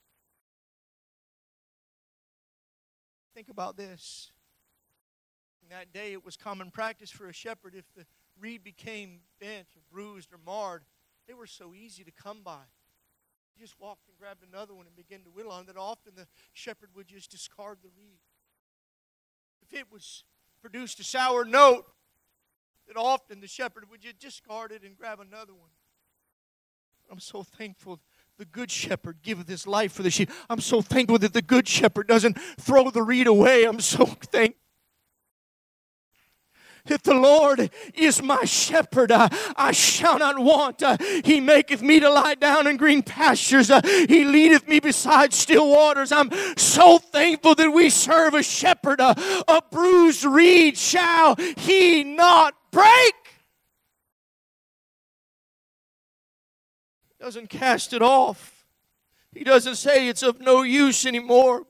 Think about this. In that day, it was common practice for a shepherd, if the reed became bent or bruised or marred, they were so easy to come by. You just walked and grabbed another one and began to whittle on it, that often the shepherd would just discard the reed. If it was produced a sour note, that often the shepherd would just discard it and grab another one. I'm so thankful the good shepherd giveth his life for the sheep. I'm so thankful that the good shepherd doesn't throw the reed away. I'm so thankful that the Lord is my shepherd. I shall not want. He maketh me to lie down in green pastures. He leadeth me beside still waters. I'm so thankful that we serve a shepherd. A bruised reed shall he not break. He doesn't cast it off. He doesn't say it's of no use anymore.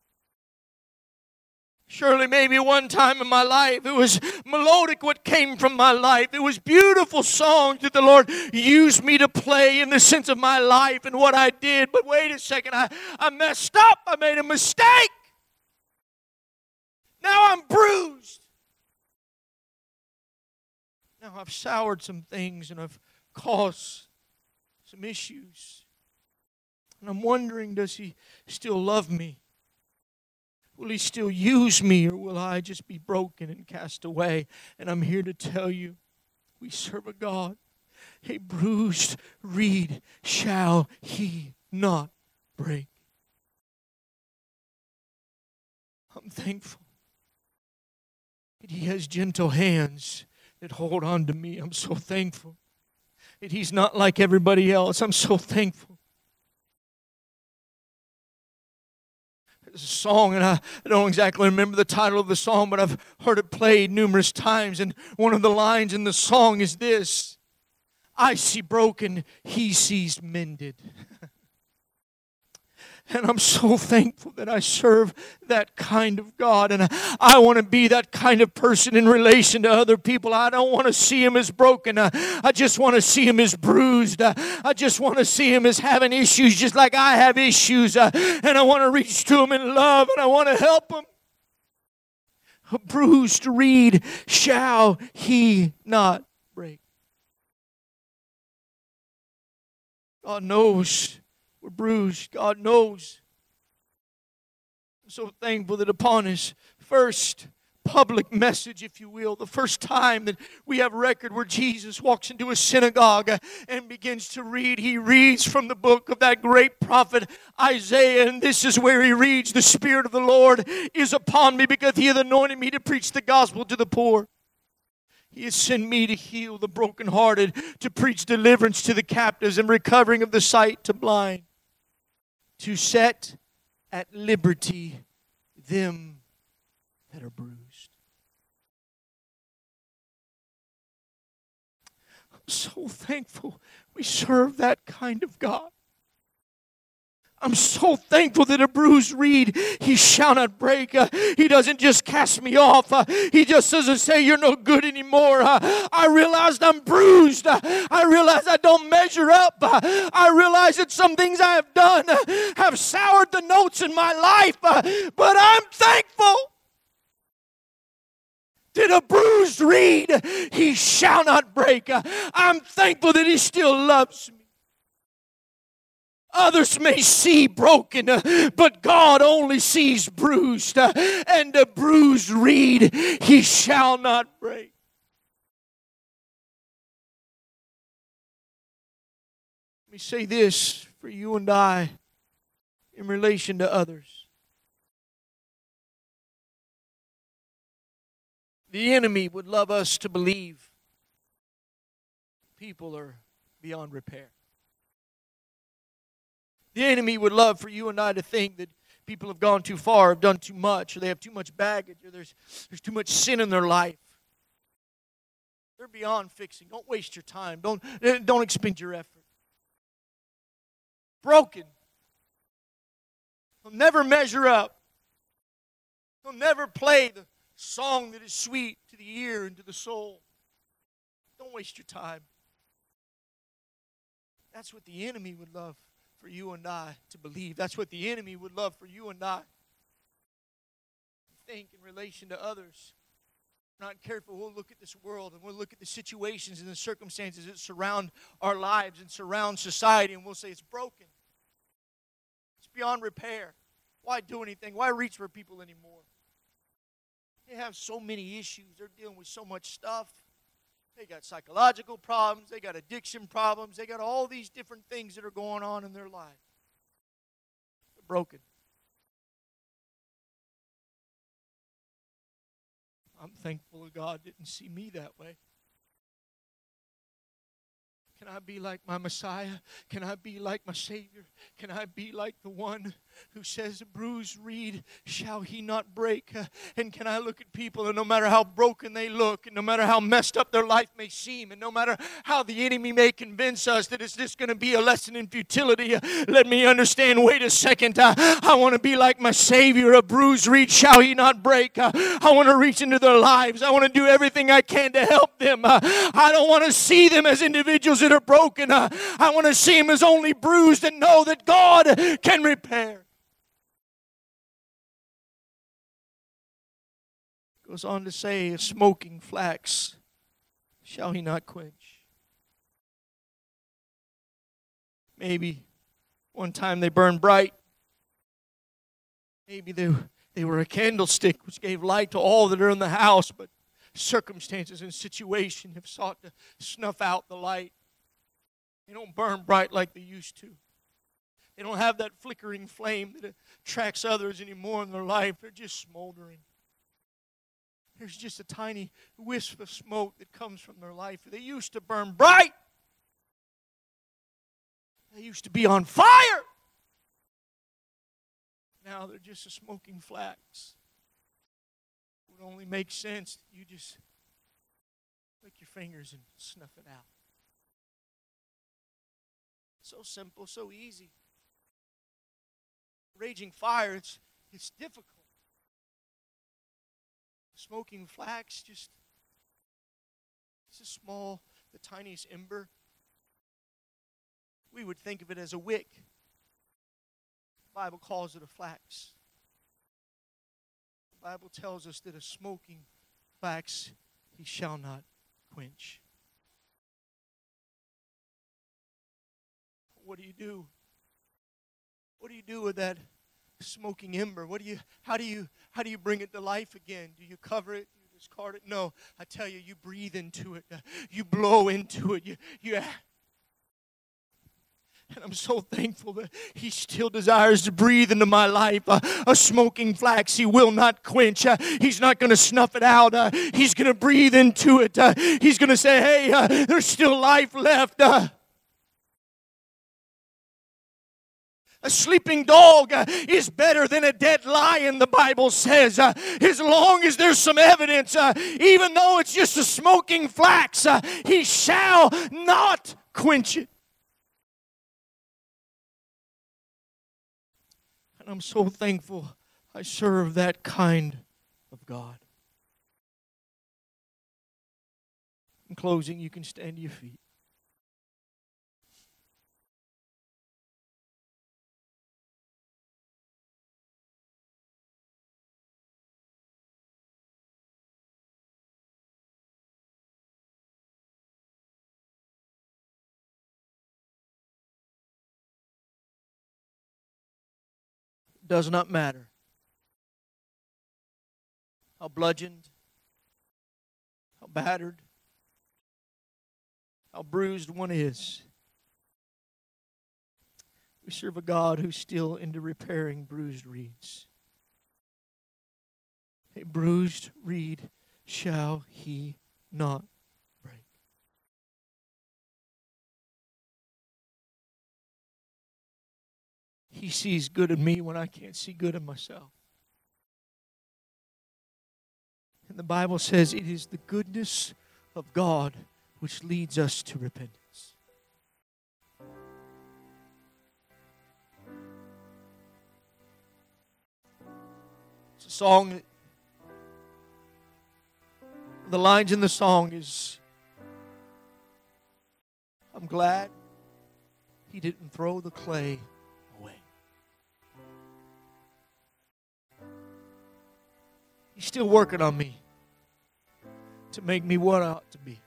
Surely maybe one time in my life it was melodic what came from my life. It was beautiful songs that the Lord used me to play in the sense of my life and what I did. But wait a second, I messed up. I made a mistake. Now I'm bruised. Now I've soured some things and I've caused some issues. And I'm wondering, does He still love me? Will He still use me, or will I just be broken and cast away? And I'm here to tell you, we serve a God. A bruised reed shall He not break. I'm thankful that He has gentle hands that hold on to me. I'm so thankful that He's not like everybody else. I'm so thankful. There's a song, and I don't exactly remember the title of the song, but I've heard it played numerous times. And one of the lines in the song is this: I see broken, He sees mended. And I'm so thankful that I serve that kind of God. And I want to be that kind of person in relation to other people. I don't want to see Him as broken. I just want to see Him as bruised. I just want to see Him as having issues just like I have issues. And I want to reach to Him in love, and I want to help Him. A bruised reed shall He not break. God knows we're bruised. God knows. I'm so thankful that upon His first public message, if you will, the first time that we have record where Jesus walks into a synagogue and begins to read, He reads from the book of that great prophet Isaiah, and this is where He reads, the Spirit of the Lord is upon me, because He hath anointed me to preach the gospel to the poor. He has sent me to heal the brokenhearted, to preach deliverance to the captives and recovering of the sight to blind, to set at liberty them that are bruised. I'm so thankful we serve that kind of God. I'm so thankful that a bruised reed He shall not break. He doesn't just cast me off. He just doesn't say you're no good anymore. I realized I'm bruised. I realize I don't measure up. I realize that some things I have done have soured the notes in my life. But I'm thankful Did a bruised reed He shall not break. I'm thankful that He still loves me. Others may see broken, but God only sees bruised. And a bruised reed He shall not break. Let me say this for you and I in relation to others. The enemy would love us to believe people are beyond repair. The enemy would love for you and I to think that people have gone too far, have done too much, or they have too much baggage, or there's too much sin in their life. They're beyond fixing. Don't waste your time. Don't expend your effort. Broken. They'll never measure up. They'll never play the song that is sweet to the ear and to the soul. Don't waste your time. That's what the enemy would love for you and I to believe. That's what the enemy would love for you and I to think in relation to others. If we're not careful, we'll look at this world and we'll look at the situations and the circumstances that surround our lives and surround society, and we'll say it's broken. It's beyond repair. Why do anything? Why reach for people anymore? They have so many issues. They're dealing with so much stuff. They got psychological problems. They got addiction problems. They got all these different things that are going on in their life. They're broken. I'm thankful that God didn't see me that way. Can I be like my Messiah? Can I be like my Savior? Can I be like the one who says, a bruised reed shall He not break? And can I look at people, and no matter how broken they look, and no matter how messed up their life may seem, and no matter how the enemy may convince us that it's just going to be a lesson in futility, let me understand, wait a second, I want to be like my Savior. A bruised reed shall He not break. I want to reach into their lives. I want to do everything I can to help them. I don't want to see them as individuals that are broken. I want to see them as only bruised and know that God can repair. Goes on to say, a smoking flax shall He not quench. Maybe one time they burned bright. Maybe they were a candlestick which gave light to all that are in the house, but circumstances and situation have sought to snuff out the light. They don't burn bright like they used to. They don't have that flickering flame that attracts others anymore in their life. They're just smoldering. There's just a tiny wisp of smoke that comes from their life. They used to burn bright. They used to be on fire. Now they're just a smoking flax. It would only make sense that you just lick your fingers and snuff it out. So simple, so easy. Raging fire, it's difficult. Smoking flax, it's a small, the tiniest ember. We would think of it as a wick. The Bible calls it a flax. The Bible tells us that a smoking flax He shall not quench. What do you do? What do you do with that smoking ember? How do you bring it to life again? Do you cover it? Do you discard it? No. I tell you, you breathe into it. You blow into it. And I'm so thankful that He still desires to breathe into my life. A smoking flax He will not quench. He's not going to snuff it out. He's going to breathe into it. He's going to say, hey, there's still life left. A sleeping dog is better than a dead lion, the Bible says. As long as there's some evidence, even though it's just a smoking flax, He shall not quench it. And I'm so thankful I serve that kind of God. In closing, you can stand to your feet. does not matter how bludgeoned, how battered, how bruised one is. We serve a God who's still into repairing bruised reeds. A bruised reed shall he not break. He sees good in me when I can't see good in myself. And the Bible says it is the goodness of God which leads us to repentance. It's a song. The lines in the song is, I'm glad he didn't throw the clay away. He's still working on me to make me what I ought to be.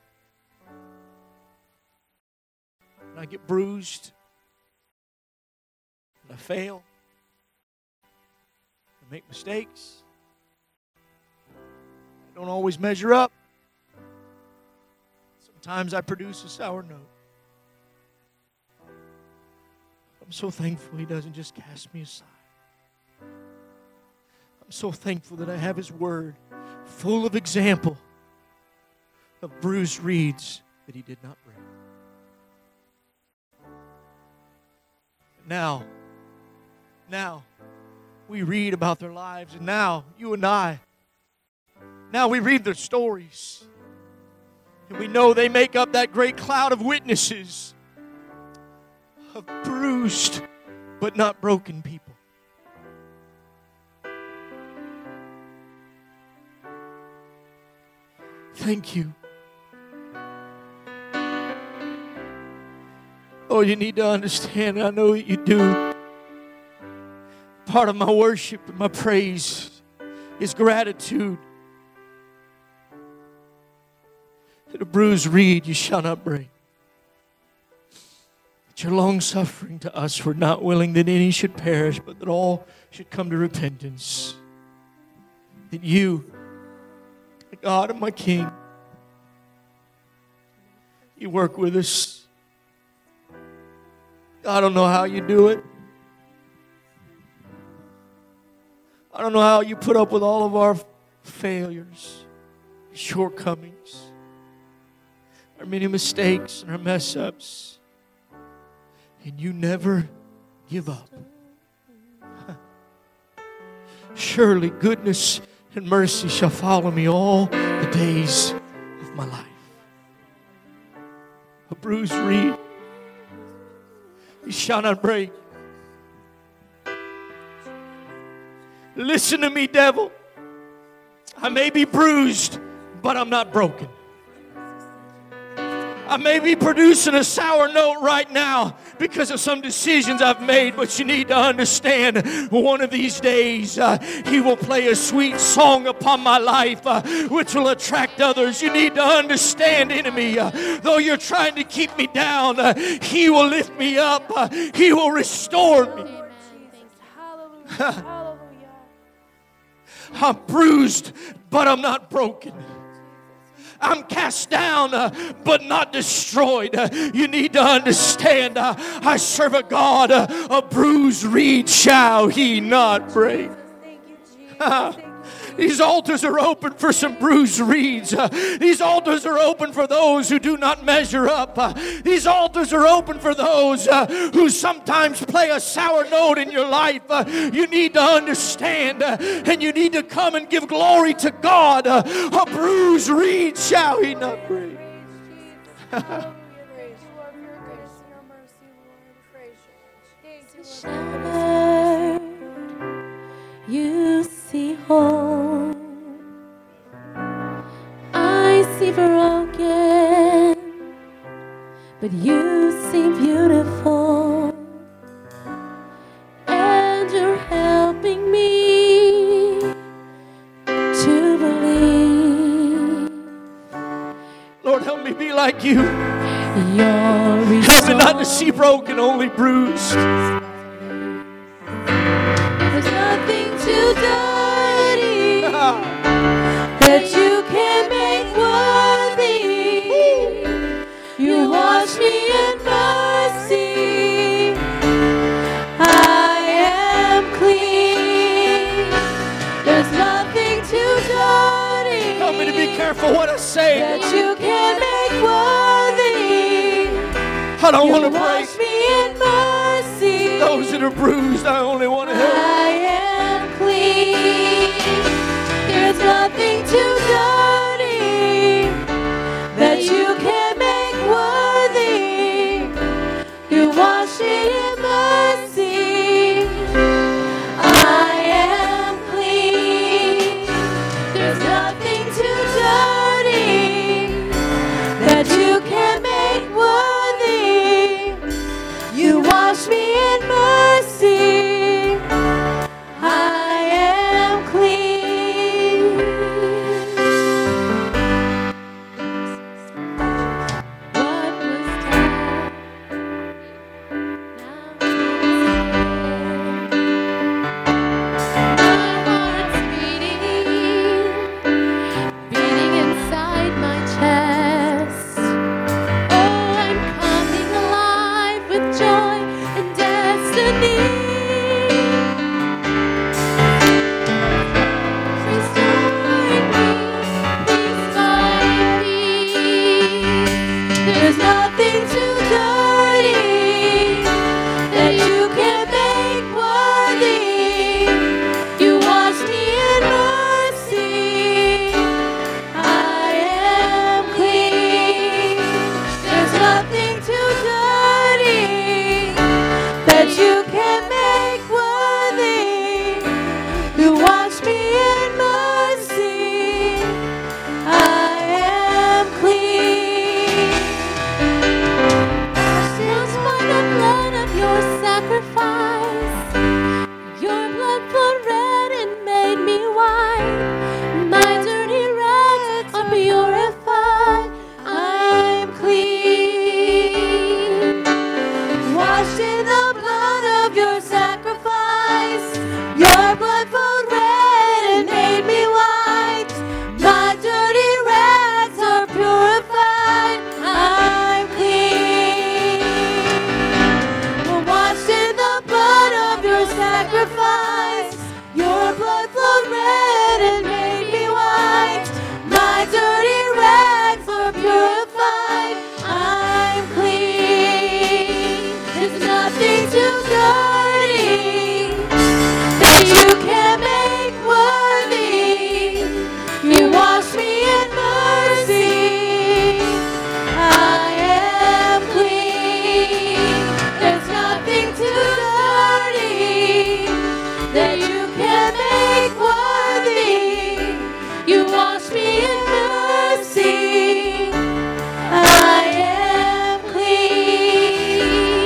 And I get bruised, and I fail, I make mistakes, I don't always measure up. Sometimes I produce a sour note. I'm so thankful he doesn't just cast me aside. I'm so thankful that I have his word full of example of bruised reeds that he did not break. Now, we read about their lives, and now, you and I, now we read their stories. And we know they make up that great cloud of witnesses of bruised but not broken people. Thank you. Oh, you need to understand, I know that you do. Part of my worship and my praise is gratitude. That a bruised reed you shall not break. That your long suffering to us were not willing that any should perish, but that all should come to repentance. That you, the God of my King, you work with us. I don't know how you do it. I don't know how you put up with all of our failures, shortcomings, our many mistakes and our mess ups. And you never give up. Surely goodness and mercy shall follow me all the days of my life. A bruised reed, it shall not break. Listen to me, devil. I may be bruised, but I'm not broken. I may be producing a sour note right now because of some decisions I've made, but you need to understand one of these days he will play a sweet song upon my life which will attract others. You need to understand, enemy, though you're trying to keep me down, he will lift me up. He will restore me. Hallelujah. I'm bruised, but I'm not broken. I'm cast down, but not destroyed. You need to understand, I serve a God, a bruised reed shall he not break. Thank you, Jesus. These altars are open for some bruised reeds. These altars are open for those who do not measure up. These altars are open for those who sometimes play a sour note in your life. You need to understand, and you need to come and give glory to God. A bruised reed shall he not break. Praise you, Lord, for your goodness and your mercy, Lord. Praise you. Thank you, Lord. You see whole, I see broken, but you see beautiful, and you're helping me to believe. Lord, help me be like you. You're Help me not to see broken, only bruised. There's dirty that you can make worthy. You wash me in mercy. I am clean. There's nothing too dirty. Help me to be careful what I say. That you can make worthy. I don't want to Wash break me in mercy. those that are bruised. I only want to help. I am clean. There's nothing too dirty that you can make worthy. You wash me in mercy. I am clean. There's nothing too dirty that you can make worthy. You wash me in mercy. I am clean. What was done, now my heart's beating inside my chest. Oh, I'm coming alive with joy and destiny. Restoring me piece by piece. There's nothing too dirty that you can make worthy. You wash me in mercy. I am clean. There's nothing too dirty that you can make worthy. You wash me in mercy. I am clean. Washed by the blood of your sacrifice. Your blood flowed red and made me white. My dirty rags are purified. I'm clean. Washed in the blood of your sacrifice. Your blood flowed red and made me white. My dirty rags are purified. I'm clean. We're washed in the blood of your sacrifice. Your blood flowed red and made me white. My dirty rags are purified. I'm clean. There's nothing too dirty that you can make worthy. You wash me in mercy. I am clean. There's nothing too dirty that you can make worthy. You wash me in mercy. I am clean.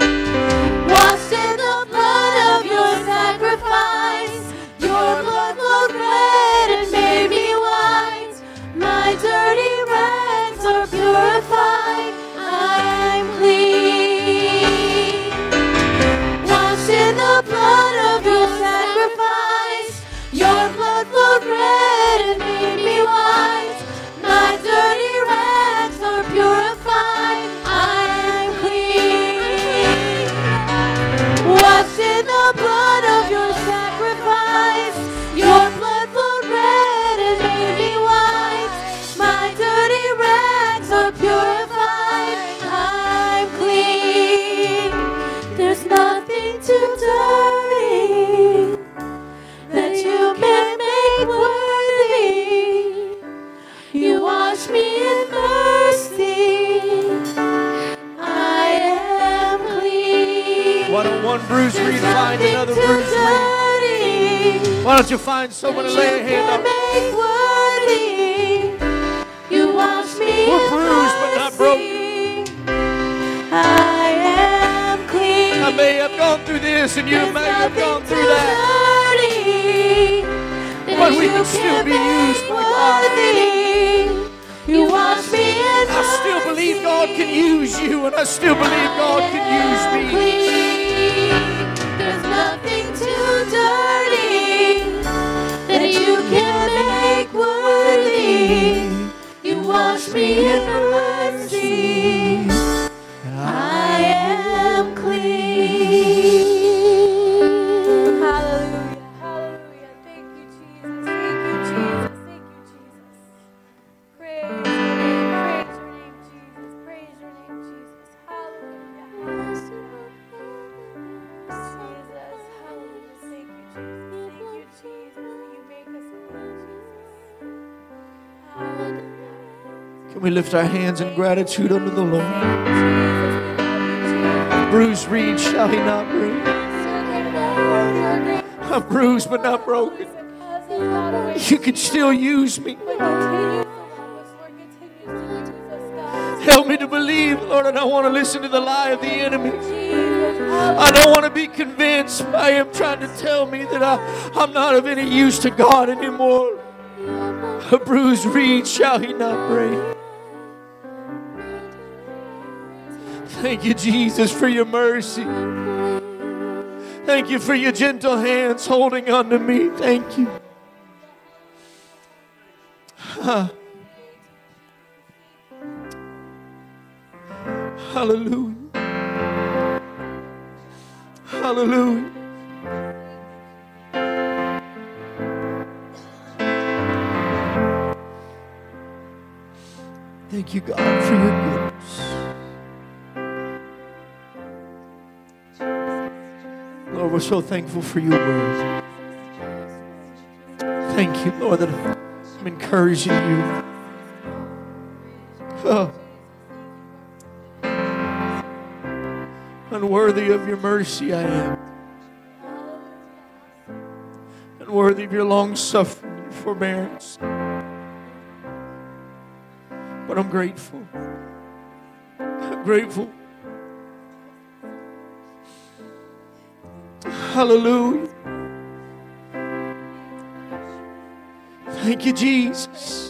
Washed in the blood of your sacrifice. Your blood flowed red and made me white. My dirty rags are purified. I'm clean. Washed in the blood of your sacrifice. Your blood flowed red and made me white. My dirty rags are purified. I'm clean. Washed in the blood of your sacrifice. Your blood flowed red and made me white. My dirty rags are purified. I'm clean. There's nothing too dirty that you can make worthy. You wash me in mercy. I am clean. Why don't one Bruce Reed find another Too Bruce Reed? dirty. Why don't you find someone to lay a hand on? Make worthy. You wash me We're in bruised but not broken. mercy. I am clean. I may have gone through this and you There's may have gone nothing through too that. dirty that But we you can still be make used by God. worthy. You wash me in I still believe God can use you, and I still believe God can use me. There's nothing too dirty free in mercy. I am clean. Hallelujah. Hallelujah. Thank you, Jesus. Thank you, Jesus. Thank you, Jesus. Praise your name. Praise your name, Jesus. Hallelujah. Jesus. Hallelujah. Thank you, Jesus. Thank you, Jesus. You make us clean, Jesus. Hallelujah. Can we lift our hands in gratitude unto the Lord? Jesus, we love you, Jesus. Bruised reed shall he not break. I'm bruised but not broken. You can still use me. Help me to believe, Lord, and I want to listen to the lie of the enemy. I don't want to be convinced by him trying to tell me that I'm not of any use to God anymore. A bruised reed shall he not break. Thank you, Jesus, for your mercy. Thank you for your gentle hands holding on to me. Thank you. Hallelujah. Hallelujah. Thank you, God, for your goodness. Lord, we're so thankful for your word. Thank you, Lord, that I'm encouraging you. Oh. Unworthy of your mercy I am. Unworthy of your long suffering and forbearance. But I'm grateful. I'm grateful. Hallelujah. Thank you, Jesus.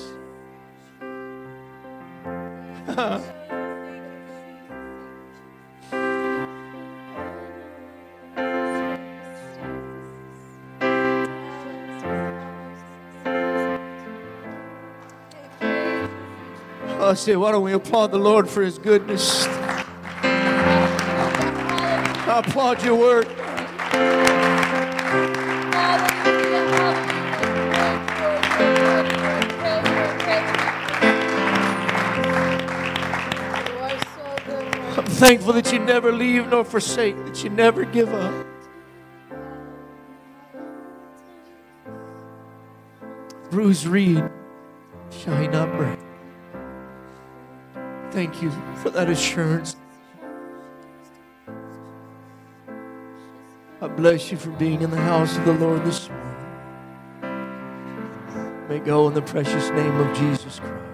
I say, why don't we applaud the Lord for his goodness? I applaud your word. I'm thankful that you never leave nor forsake, that you never give up. Bruised reed shall he not break. Thank you for that assurance. I bless you for being in the house of the Lord this morning. May go in the precious name of Jesus Christ.